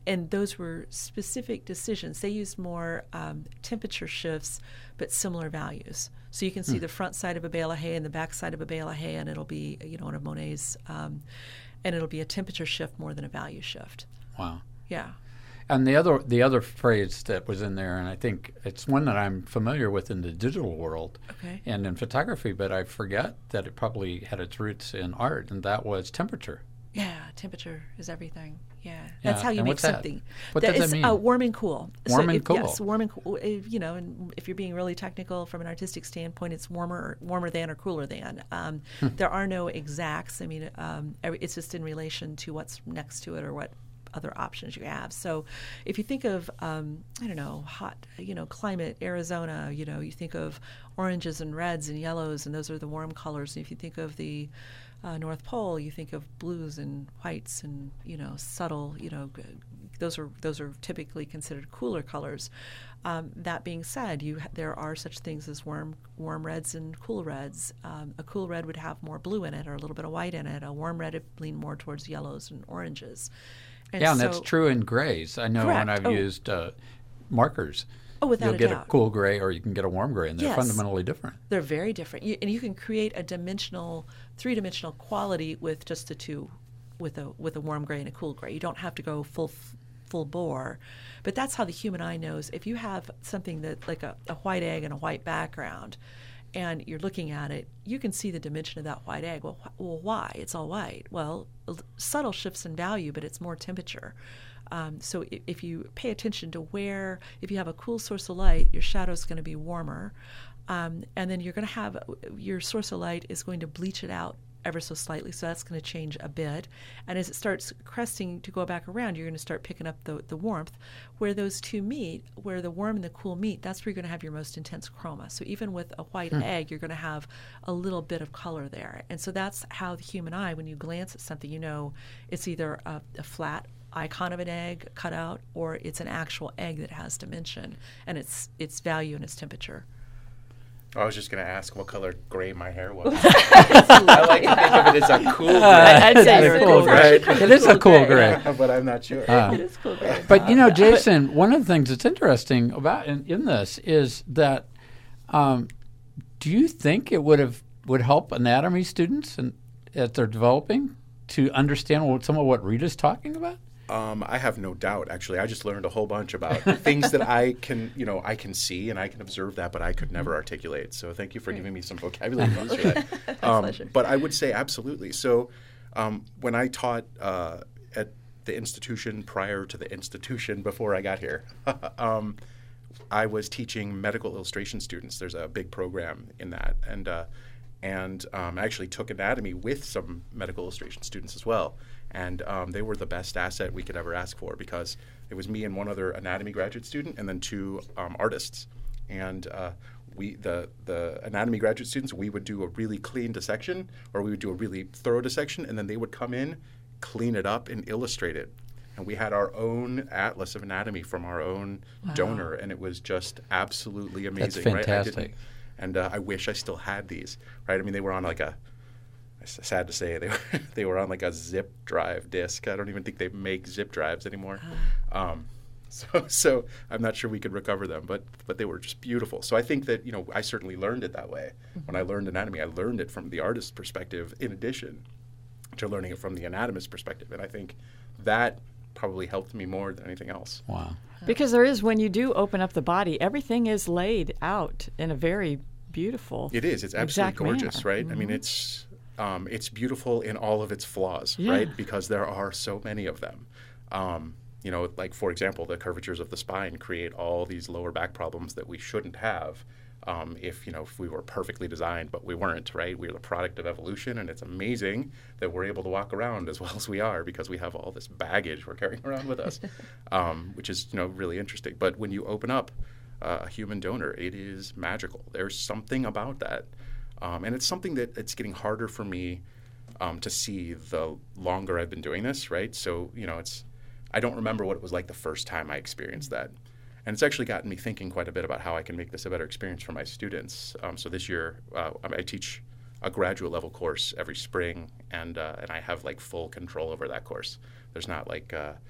and those were specific decisions. They used more um, temperature shifts, but similar values. So you can see Hmm. the front side of a bale of hay and the back side of a bale of hay, and it'll be, you know, one of Monet's, um, and it'll be a temperature shift more than a value shift. Wow. Yeah. And the other the other phrase that was in there, and I think it's one that I'm familiar with in the digital world Okay. and in photography, but I forget that it probably had its roots in art, and that was temperature. Yeah, temperature is everything. Yeah, that's Yeah, how you and make what's that? something. What does that is, mean? Uh, warm and cool. Warm and if, cool. Yes, warm and cool. If, you know, and if you're being really technical from an artistic standpoint, it's warmer, warmer than or cooler than. Um, Hmm. There are no exacts. I mean, um, every, it's just in relation to what's next to it or what other options you have. So if you think of, um, I don't know, hot, you know, climate, Arizona, you know, you think of oranges and reds and yellows, and those are the warm colors. And if you think of the uh, North Pole, you think of blues and whites and, you know, subtle, you know, g- those are those are typically considered cooler colors. Um, that being said, you ha- there are such things as warm warm reds and cool reds. Um, a cool red would have more blue in it or a little bit of white in it. A warm red would lean more towards yellows and oranges. And yeah, and so, that's true in grays. I know when Correct. I've Oh. used uh, markers, Oh, without you'll a get doubt. a cool gray or you can get a warm gray, and they're Yes. fundamentally different. They're very different, you, and you can create a dimensional, three-dimensional quality with just the two, with a with a warm gray and a cool gray. You don't have to go full full bore, but that's how the human eye knows. If you have something that like a, a white egg and a white background, and you're looking at it, you can see the dimension of that white egg. Well, wh- well, why? It's all white. Well, l- subtle shifts in value, but it's more temperature. Um, so if, if you pay attention to where, if you have a cool source of light, your shadow is going to be warmer. Um, and then you're going to have, your source of light is going to bleach it out ever so slightly, so that's going to change a bit. And as it starts cresting to go back around, you're going to start picking up the, the warmth. Where those two meet, where the warm and the cool meet, that's where you're going to have your most intense chroma. So even with a white Hmm. egg, you're going to have a little bit of color there. And so that's how the human eye, when you glance at something, you know it's either a, a flat icon of an egg cut out, or it's an actual egg that has dimension and its its value and its temperature. I was just going to ask what color gray my hair was. I like to think of it as a cool gray. I'd say you're a cool gray. It is a cool gray. But I'm not sure. Uh, It is cool gray. But you know, Jason, one of the things that's interesting about in, in this is that, um, do you think it would have would help anatomy students and as they're developing to understand what, some of what Rita's talking about? Um, I have no doubt. Actually, I just learned a whole bunch about things that I can, you know, I can see and I can observe that, but I could never articulate. So thank you for giving me some vocabulary to use for that. Um, pleasure. but I would say absolutely. So um, when I taught uh, at the institution prior to the institution before I got here, um, I was teaching medical illustration students. There's a big program in that, and uh, and um, I actually took anatomy with some medical illustration students as well. And um, they were the best asset we could ever ask for, because it was me and one other anatomy graduate student and then two um, artists. And uh, we, the, the anatomy graduate students, we would do a really clean dissection, or we would do a really thorough dissection, and then they would come in, clean it up, and illustrate it. And we had our own atlas of anatomy from our own Wow. donor, and it was just absolutely amazing. That's Right? I didn't- fantastic. and uh, I wish I still had these. Right? I mean, they were on like a. It's sad to say, they were they were on like a zip drive disc. I don't even think they make zip drives anymore. Um, so so I'm not sure we could recover them, but but they were just beautiful. So I think that, you know, I certainly learned it that way. When I learned anatomy, I learned it from the artist's perspective in addition to learning it from the anatomist's perspective. And I think that probably helped me more than anything else. Wow. Because there is, when you do open up the body, everything is laid out in a very beautiful, It is. It's absolutely exact gorgeous, manner. right? I mean, Mhm. it's um, it's beautiful in all of its flaws, Yeah. right? Because there are so many of them. Um, you know, like, for example, the curvatures of the spine create all these lower back problems that we shouldn't have um, if, you know, if we were perfectly designed, but we weren't, right? We're the product of evolution, and it's amazing that we're able to walk around as well as we are because we have all this baggage we're carrying around with us, um, which is, you know, really interesting. But when you open up uh, a human donor, it is magical. There's something about that. Um, and it's something that it's getting harder for me um, to see the longer I've been doing this, right? So, you know, it's I don't remember what it was like the first time I experienced that. And it's actually gotten me thinking quite a bit about how I can make this a better experience for my students. Um, so this year, uh, I teach a graduate level course every spring, and uh, and I have like full control over that course. There's not like uh,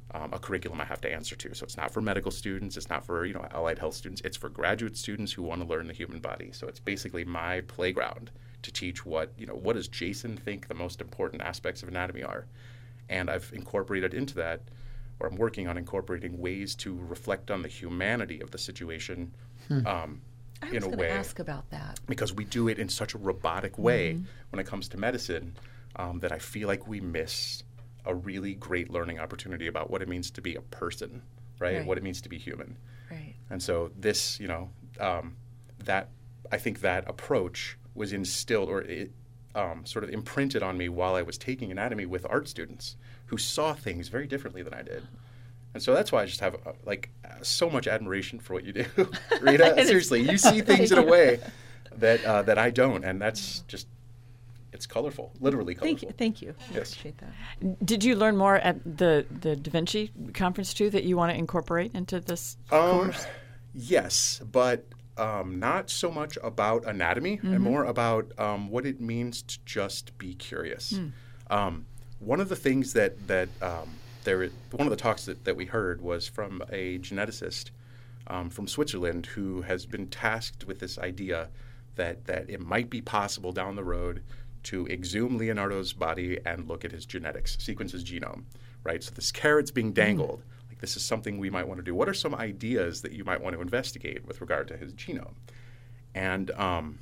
um, a curriculum I have to answer to. So it's not for medical students. It's not for, you know, allied health students. It's for graduate students who want to learn the human body. So it's basically my playground to teach what, you know, what does Jason think the most important aspects of anatomy are? And I've incorporated into that, or I'm working on incorporating ways to reflect on the humanity of the situation Hmm. um, I in was a going way. to ask about that. Because we do it in such a robotic way Mhm. when it comes to medicine um, that I feel like we miss a really great learning opportunity about what it means to be a person, right? Right. What it means to be human. Right. And so this, you know, um, that I think that approach was instilled or it um, sort of imprinted on me while I was taking anatomy with art students who saw things very differently than I did. And so that's why I just have uh, like uh, so much admiration for what you do, Rita. Seriously, you see things in a way that uh, that I don't, and that's just it's colorful, literally colorful. Thank you. Thank you. I Yes. appreciate that. Did you learn more at the, the Da Vinci conference too that you want to incorporate into this Um, course? Yes, but um, not so much about anatomy Mhm. and more about um, what it means to just be curious. Mm. Um, one of the things that that um, there, one of the talks that, that we heard was from a geneticist um, from Switzerland who has been tasked with this idea that that it might be possible down the road to exhume Leonardo's body and look at his genetics, sequence his genome, right? So this carrot's being dangled. Like this is something we might want to do. What are some ideas that you might want to investigate with regard to his genome? And um,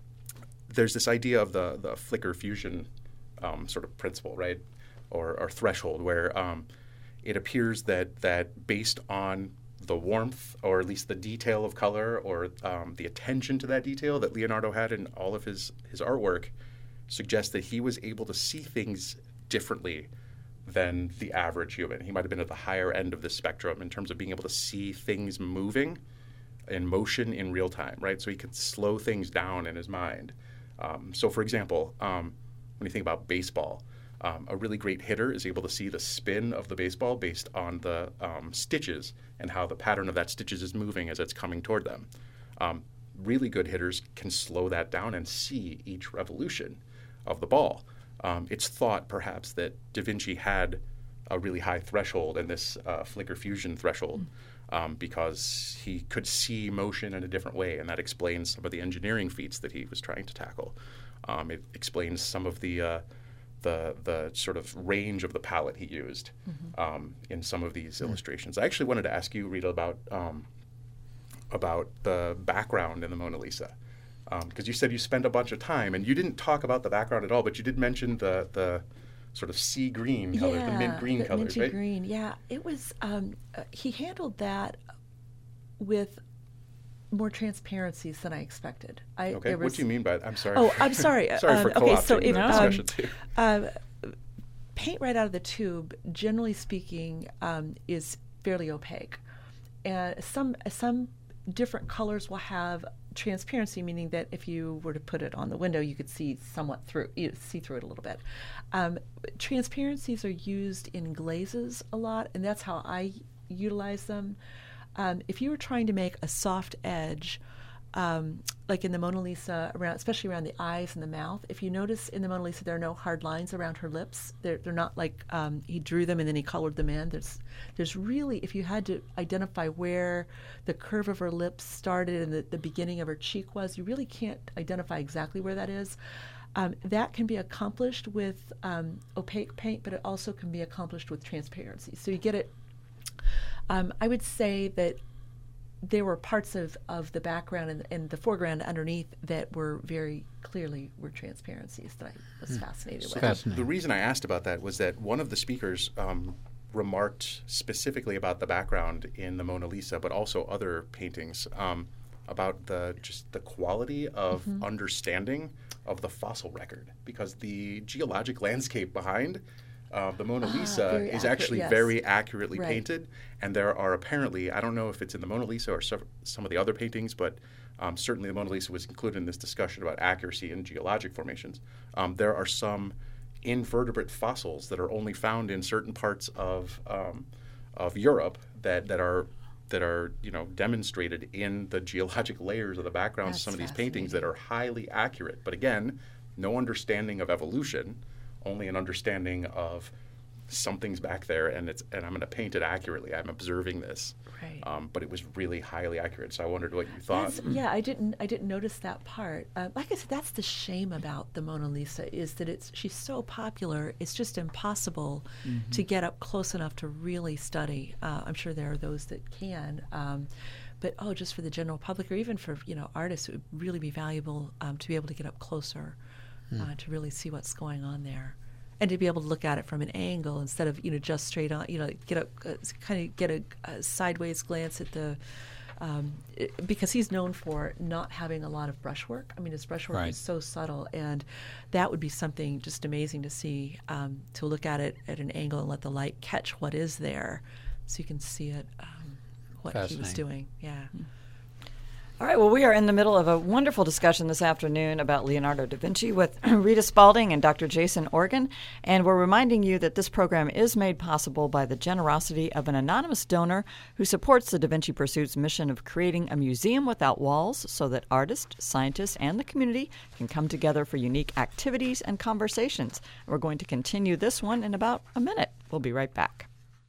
there's this idea of the the flicker fusion um, sort of principle, right, or, or threshold, where um, it appears that that based on the warmth, or at least the detail of color, or um, the attention to that detail that Leonardo had in all of his his artwork, suggests that he was able to see things differently than the average human. He might have been at the higher end of the spectrum in terms of being able to see things moving in motion in real time, right? So he could slow things down in his mind. Um, so, for example, um, when you think about baseball, um, a really great hitter is able to see the spin of the baseball based on the um, stitches and how the pattern of that stitches is moving as it's coming toward them. Um, really good hitters can slow that down and see each revolution of the ball. Um, it's thought perhaps that Da Vinci had a really high threshold and this uh, flicker fusion threshold um, because he could see motion in a different way, and that explains some of the engineering feats that he was trying to tackle. Um, it explains some of the uh, the the sort of range of the palette he used Mhm. um, in some of these illustrations. I actually wanted to ask you, Rita, about um, about the background in the Mona Lisa. Because um, you said you spent a bunch of time, and you didn't talk about the background at all, but you did mention the the sort of sea green color, the mint green the colors, minty right? green. Yeah, it was. Um, uh, he handled that with more transparencies than I expected. I, Okay, there what was, do you mean by that? I'm sorry. Oh, I'm sorry. Sorry for um, okay, so co-opting if, the um, discussion too. uh, paint right out of the tube, generally speaking, um, is fairly opaque, and some some different colors will have transparency, meaning that if you were to put it on the window, you could see somewhat through, you see through it a little bit. Um, transparencies are used in glazes a lot, and that's how I utilize them. Um, if you were trying to make a soft edge, um, like in the Mona Lisa, around, especially around the eyes and the mouth, if you notice in the Mona Lisa there are no hard lines around her lips. They're, they're not like um, he drew them and then he colored them in. There's, there's really, if you had to identify where the curve of her lips started and the, the beginning of her cheek was, you really can't identify exactly where that is. Um, that can be accomplished with um, opaque paint, but it also can be accomplished with transparency. So you get it. Um, I would say that there were parts of, of the background and, and the foreground underneath that were very clearly were transparencies that I was Hmm. fascinated So with. the reason I asked about that was that one of the speakers um, remarked specifically about the background in the Mona Lisa, but also other paintings, um, about the just the quality of Mhm. understanding of the fossil record, because the geologic landscape behind uh, the Mona Ah, Lisa very is accurate, actually yes. very accurately Right. painted, and there are apparently, I don't know if it's in the Mona Lisa or some, some of the other paintings, but um, certainly the Mona Lisa was included in this discussion about accuracy in geologic formations. Um, there are some invertebrate fossils that are only found in certain parts of um, of Europe that, that are that are you know demonstrated in the geologic layers of the backgrounds of That's some of these paintings that are highly accurate. But again, no understanding of evolution, only an understanding of something's back there, and it's and I'm going to paint it accurately. I'm observing this, right. um, but it was really highly accurate. So I wondered what you thought. That's, yeah, I didn't I didn't notice that part. Uh, like I said, that's the shame about the Mona Lisa is that it's she's so popular. It's just impossible mm-hmm. to get up close enough to really study. Uh, I'm sure there are those that can. Um, But oh, just for the general public, or even for you know artists, it would really be valuable um, to be able to get up closer, mm. uh, to really see what's going on there, and to be able to look at it from an angle instead of you know just straight on. You know, get a uh, kind of get a, a sideways glance at the, um, it, because he's known for not having a lot of brushwork. I mean, his brushwork right. is so subtle, and that would be something just amazing to see. Um, to look at it at an angle and let the light catch what is there, so you can see it. Um, what he was doing, yeah. All right, well, we are in the middle of a wonderful discussion this afternoon about Leonardo da Vinci with Rita Spalding and Doctor Jason Organ, and we're reminding you that this program is made possible by the generosity of an anonymous donor who supports the Da Vinci Pursuit's mission of creating a museum without walls so that artists, scientists, and the community can come together for unique activities and conversations. We're going to continue this one in about a minute. We'll be right back.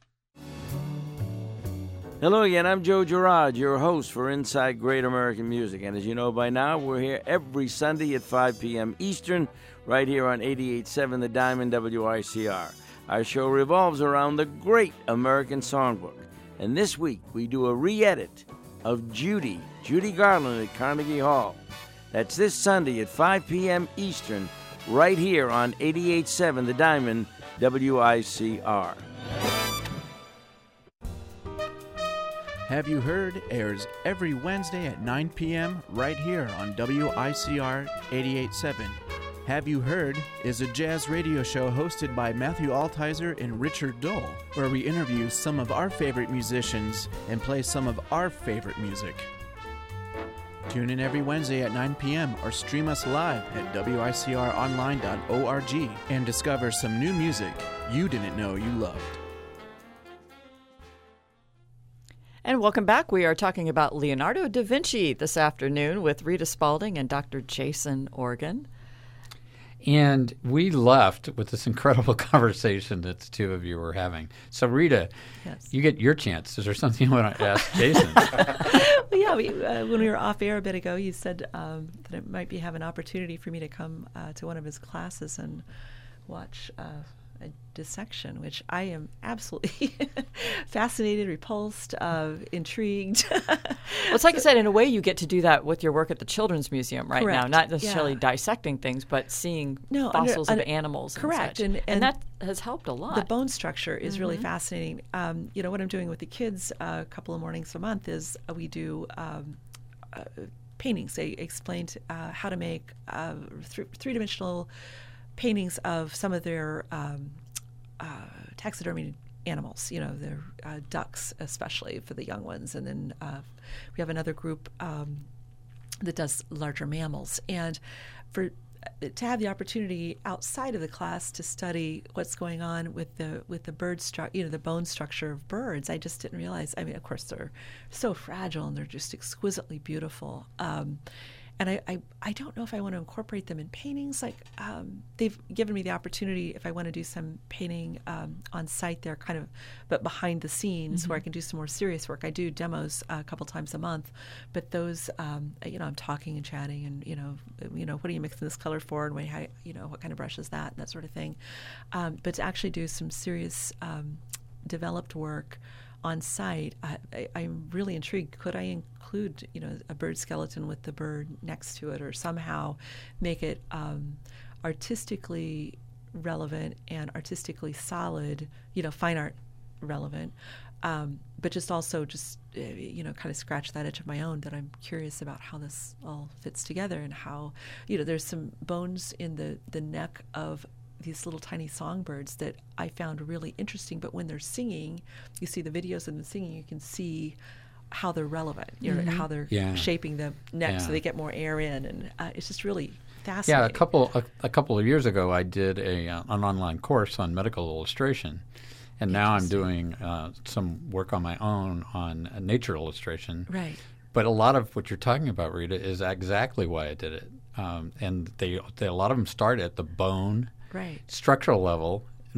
Hello again, I'm Joe Girard, your host for Inside Great American Music. And as you know by now, we're here every Sunday at five p.m. Eastern, right here on eighty-eight point seven The Diamond W I C R. Our show revolves around the great American songbook. And this week, we do a re-edit of Judy, Judy Garland at Carnegie Hall. That's this Sunday at five p.m. Eastern, right here on eighty-eight point seven The Diamond W I C R. Have You Heard airs every Wednesday at nine p.m. right here on W I C R eighty-eight point seven. Have You Heard is a jazz radio show hosted by Matthew Altizer and Richard Dole, where we interview some of our favorite musicians and play some of our favorite music. Tune in every Wednesday at nine p.m. or stream us live at W I C R online dot org and discover some new music you didn't know you loved. And welcome back. We are talking about Leonardo da Vinci this afternoon with Rita Spalding and Doctor Jason Organ. And we left with this incredible conversation that the two of you were having. So, Rita, yes. you get your chance. Is there something you want to ask Jason? Well, yeah, we, uh, when we were off air a bit ago, you said um, that it might be have an opportunity for me to come uh, to one of his classes and watch uh, a dissection, which I am absolutely fascinated, repulsed, uh, intrigued. Well, it's like I said, in a way, you get to do that with your work at the Children's Museum right Correct. now, not necessarily yeah. dissecting things, but seeing no, fossils under, of animals. Correct, and, and, and, and that has helped a lot. The bone structure is mm-hmm. really fascinating. Um, you know, what I'm doing with the kids uh, a couple of mornings a month is uh, we do um, uh, paintings. They explained uh, how to make uh, th- three-dimensional paintings of some of their um, uh, taxidermy animals, you know, their uh, ducks especially for the young ones. And then uh, we have another group um, that does larger mammals. And for to have the opportunity outside of the class to study what's going on with the with the bird stru- you know, the bone structure of birds, I just didn't realize. I mean, of course, they're so fragile and they're just exquisitely beautiful. Um, And I, I, I don't know if I want to incorporate them in paintings. Like um, they've given me the opportunity if I want to do some painting um, on site there, kind of, but behind the scenes mm-hmm. where I can do some more serious work. I do demos uh, a couple times a month, but those, um, you know, I'm talking and chatting, and you know, you know, what are you mixing this color for, and what, how, you know, what kind of brush is that, and that sort of thing. Um, but to actually do some serious um, developed work on site, I, I, I'm really intrigued. Could I include, you know, a bird skeleton with the bird next to it, or somehow make it um, artistically relevant and artistically solid, you know, fine art relevant, um, but just also just, uh, you know, kind of scratch that itch of my own that I'm curious about how this all fits together and how, you know, there's some bones in the, the neck of these little tiny songbirds that I found really interesting. But when they're singing, you see the videos of them singing, you can see how they're relevant, you know, mm-hmm. how they're yeah. shaping the neck yeah. so they get more air in. And uh, it's just really fascinating. Yeah, a couple a, a couple of years ago, I did a uh, an online course on medical illustration. And now I'm doing uh, some work on my own on uh, nature illustration. Right. But a lot of what you're talking about, Rita, is exactly why I did it. Um, and they, they a lot of them start at the bone right. structural level,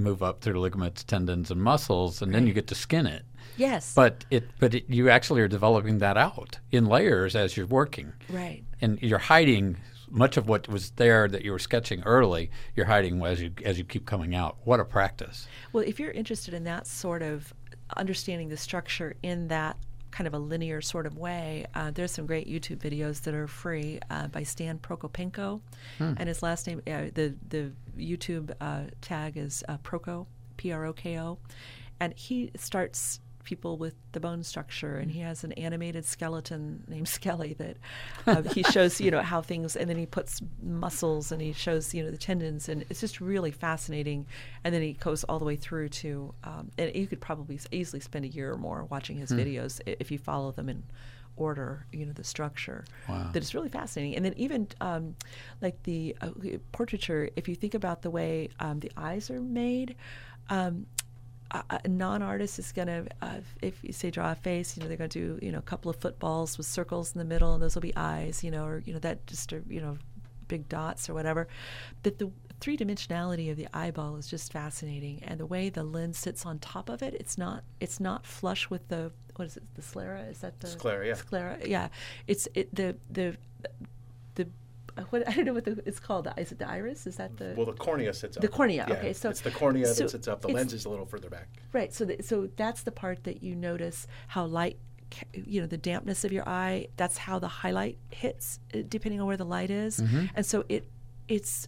move up through ligaments, tendons, and muscles, and then you get to skin it. Yes. But it, but it, you actually are developing that out in layers as you're working. Right. And you're hiding much of what was there that you were sketching early. You're hiding as you as you keep coming out. What a practice. Well, if you're interested in that sort of understanding the structure in that kind of a linear sort of way, uh, there's some great YouTube videos that are free uh, by Stan Prokopenko, Hmm. and his last name, uh, the the YouTube uh, tag is uh, Proko, P R O K O, and he starts people with the bone structure, and he has an animated skeleton named Skelly that uh, he shows, you know, how things, and then he puts muscles and he shows, you know, the tendons, and it's just really fascinating. And then he goes all the way through to, um, and you could probably easily spend a year or more watching his Hmm. videos i- if you follow them in order, you know, the structure. Wow. That is really fascinating. And then even um, like the uh, portraiture, if you think about the way um, the eyes are made, um, a, a non-artist is going to, uh, if you say draw a face, you know, they're going to do, you know, a couple of footballs with circles in the middle, and those will be eyes, you know, or, you know, that just are, you know, big dots or whatever. But the three-dimensionality of the eyeball is just fascinating, and the way the lens sits on top of it, it's not, it's not flush with the, what is it, the sclera? Is that the Sclera, yeah. Sclera, yeah. It's it the the the. What, I don't know what the, it's called. Is it the iris? Is that the? Well, the cornea sits up. The cornea. Yeah, okay, so it's the cornea so that sits up. The it's- lens is a little further back. Right. So, the, so that's the part that you notice how light, ca- you know, the dampness of your eye. That's how the highlight hits, uh, depending on where the light is. Mhm. And so it, it's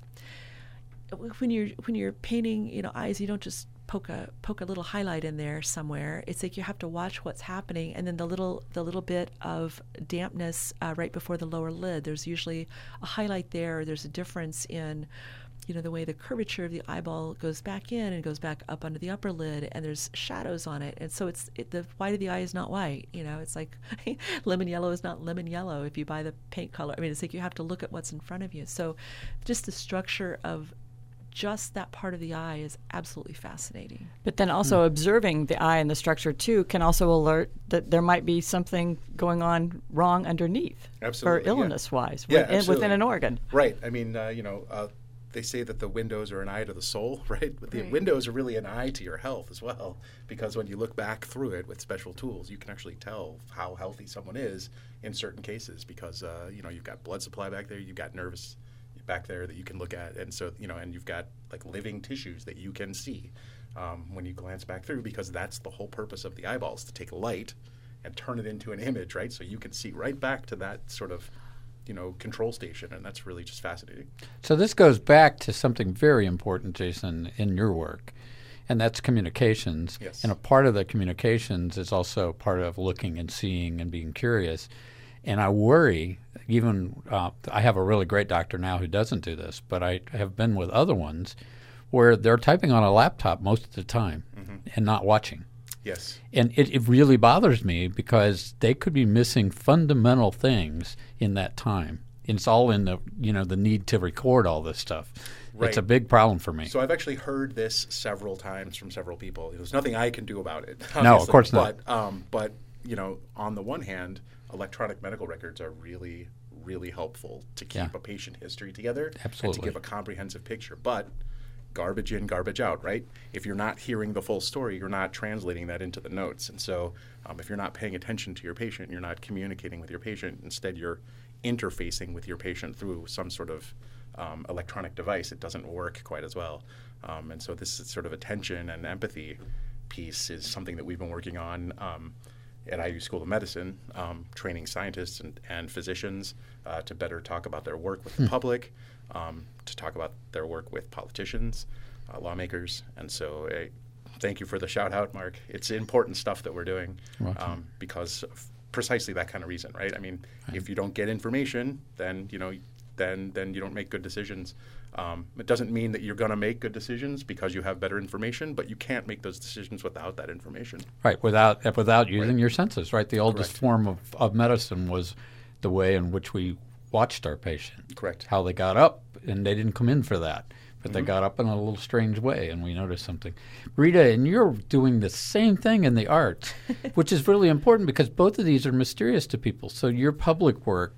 when you're when you're painting, you know, eyes, you don't just poke a poke a little highlight in there somewhere. It's like you have to watch what's happening, and then the little the little bit of dampness uh, right before the lower lid. There's usually a highlight there. Or there's a difference in, you know, the way the curvature of the eyeball goes back in and goes back up under the upper lid, and there's shadows on it. And so it's it, the white of the eye is not white. You know, it's like lemon yellow is not lemon yellow if you buy the paint color. I mean, it's like you have to look at what's in front of you. So just the structure of just that part of the eye is absolutely fascinating. But then also observing the eye and the structure too can also alert that there might be something going on wrong underneath, Absolutely, or yeah. illness-wise, Yeah, within, absolutely. within an organ. Right. I mean, uh, you know, uh, they say that the windows are an eye to the soul, right? But the Right. windows are really an eye to your health as well, because when you look back through it with special tools, you can actually tell how healthy someone is in certain cases, because uh, you know, you've got blood supply back there, you've got nervous back there that you can look at, and so, you know, and you've got like living tissues that you can see um, when you glance back through, because that's the whole purpose of the eyeballs, to take light and turn it into an image, right? So you can see right back to that sort of, you know, control station, and that's really just fascinating. So this goes back to something very important, Jason, in your work, and that's communications. Yes. And a part of the communications is also part of looking and seeing and being curious. And I worry, even uh, I have a really great doctor now who doesn't do this, but I have been with other ones where they're typing on a laptop most of the time Mhm. and not watching. Yes. And it, it really bothers me because they could be missing fundamental things in that time. And it's all in the, you know, the need to record all this stuff. Right. It's a big problem for me. So I've actually heard this several times from several people. There's nothing I can do about it. No, of obviously, course not. But, um, but, you know, on the one hand, electronic medical records are really, really helpful to keep Yeah. a patient history together and Absolutely. to give a comprehensive picture. But garbage in, garbage out, right? If you're not hearing the full story, you're not translating that into the notes. And so um, if you're not paying attention to your patient, you're not communicating with your patient, instead you're interfacing with your patient through some sort of um, electronic device, it doesn't work quite as well. Um, and so this is sort of attention and empathy piece is something that we've been working on um, at I U School of Medicine, um, training scientists and, and physicians uh, to better talk about their work with the public, um, to talk about their work with politicians, uh, lawmakers. And so uh, thank you for the shout out, Mark. It's important stuff that we're doing um, because of precisely that kind of reason, right? I mean, right. if you don't get information, then, you know, then then you don't make good decisions. Um, it doesn't mean that you're going to make good decisions because you have better information, but you can't make those decisions without that information. Right, without without using Right. your senses, right? The oldest Correct. form of, of medicine was the way in which we watched our patient. Correct. How they got up, and they didn't come in for that, but they Mhm. got up in a little strange way, and we noticed something. Rita, and you're doing the same thing in the arts, which is really important because both of these are mysterious to people. So your public work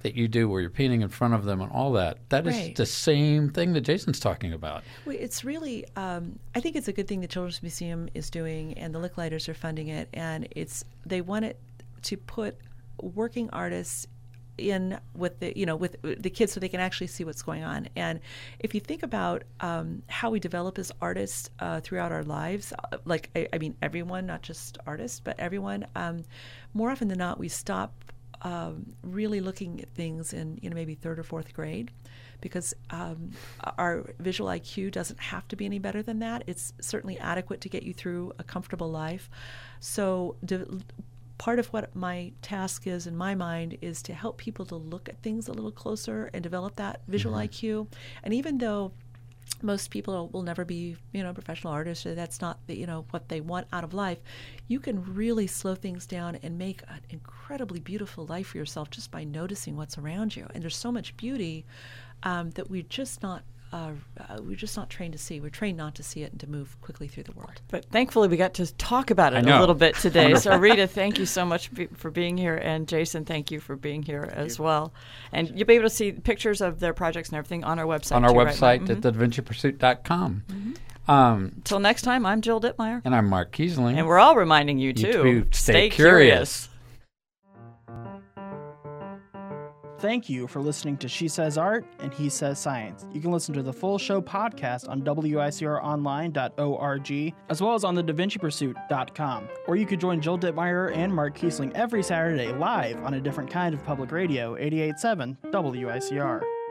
that you do where you're painting in front of them and all that, that is Right. the same thing that Jason's talking about. Well, it's really, um, I think it's a good thing the Children's Museum is doing, and the Licklighters are funding it, and it's they want it to put working artists in with the you know with the kids so they can actually see what's going on. And if you think about um, how we develop as artists uh, throughout our lives, uh, like I, I mean everyone, not just artists, but everyone, um, more often than not we stop um, really looking at things in you know maybe third or fourth grade, because um, our visual I Q doesn't have to be any better than that. It's certainly adequate to get you through a comfortable life. So de- part of what my task is in my mind is to help people to look at things a little closer and develop that visual Mhm. I Q. And even though most people will never be, you know, professional artists, or that's not, the, you know, what they want out of life, you can really slow things down and make an incredibly beautiful life for yourself just by noticing what's around you. And there's so much beauty um, that we're just not Uh, uh, we're just not trained to see. We're trained not to see it and to move quickly through the world. But thankfully, we got to talk about I it know. a little bit today. So, Wonderful. Rita, thank you so much be- for being here. And Jason, thank you for being here as well. And you'll be able to see pictures of their projects and everything on our website. On our too, right, website Mark? at Mhm. the vinci pursuit dot com. Um, Till next time, I'm Jill Dittmeyer. and I'm Mark Kiesling. And we're all reminding you, You too, to stay curious. Thank you for listening to She Says Art and He Says Science. You can listen to the full show podcast on W I C R online dot org, as well as on the da vinci pursuit dot com. Or you could join Jill Dittmeyer and Mark Kiesling every Saturday live on a different kind of public radio, eighty-eight point seven W I C R.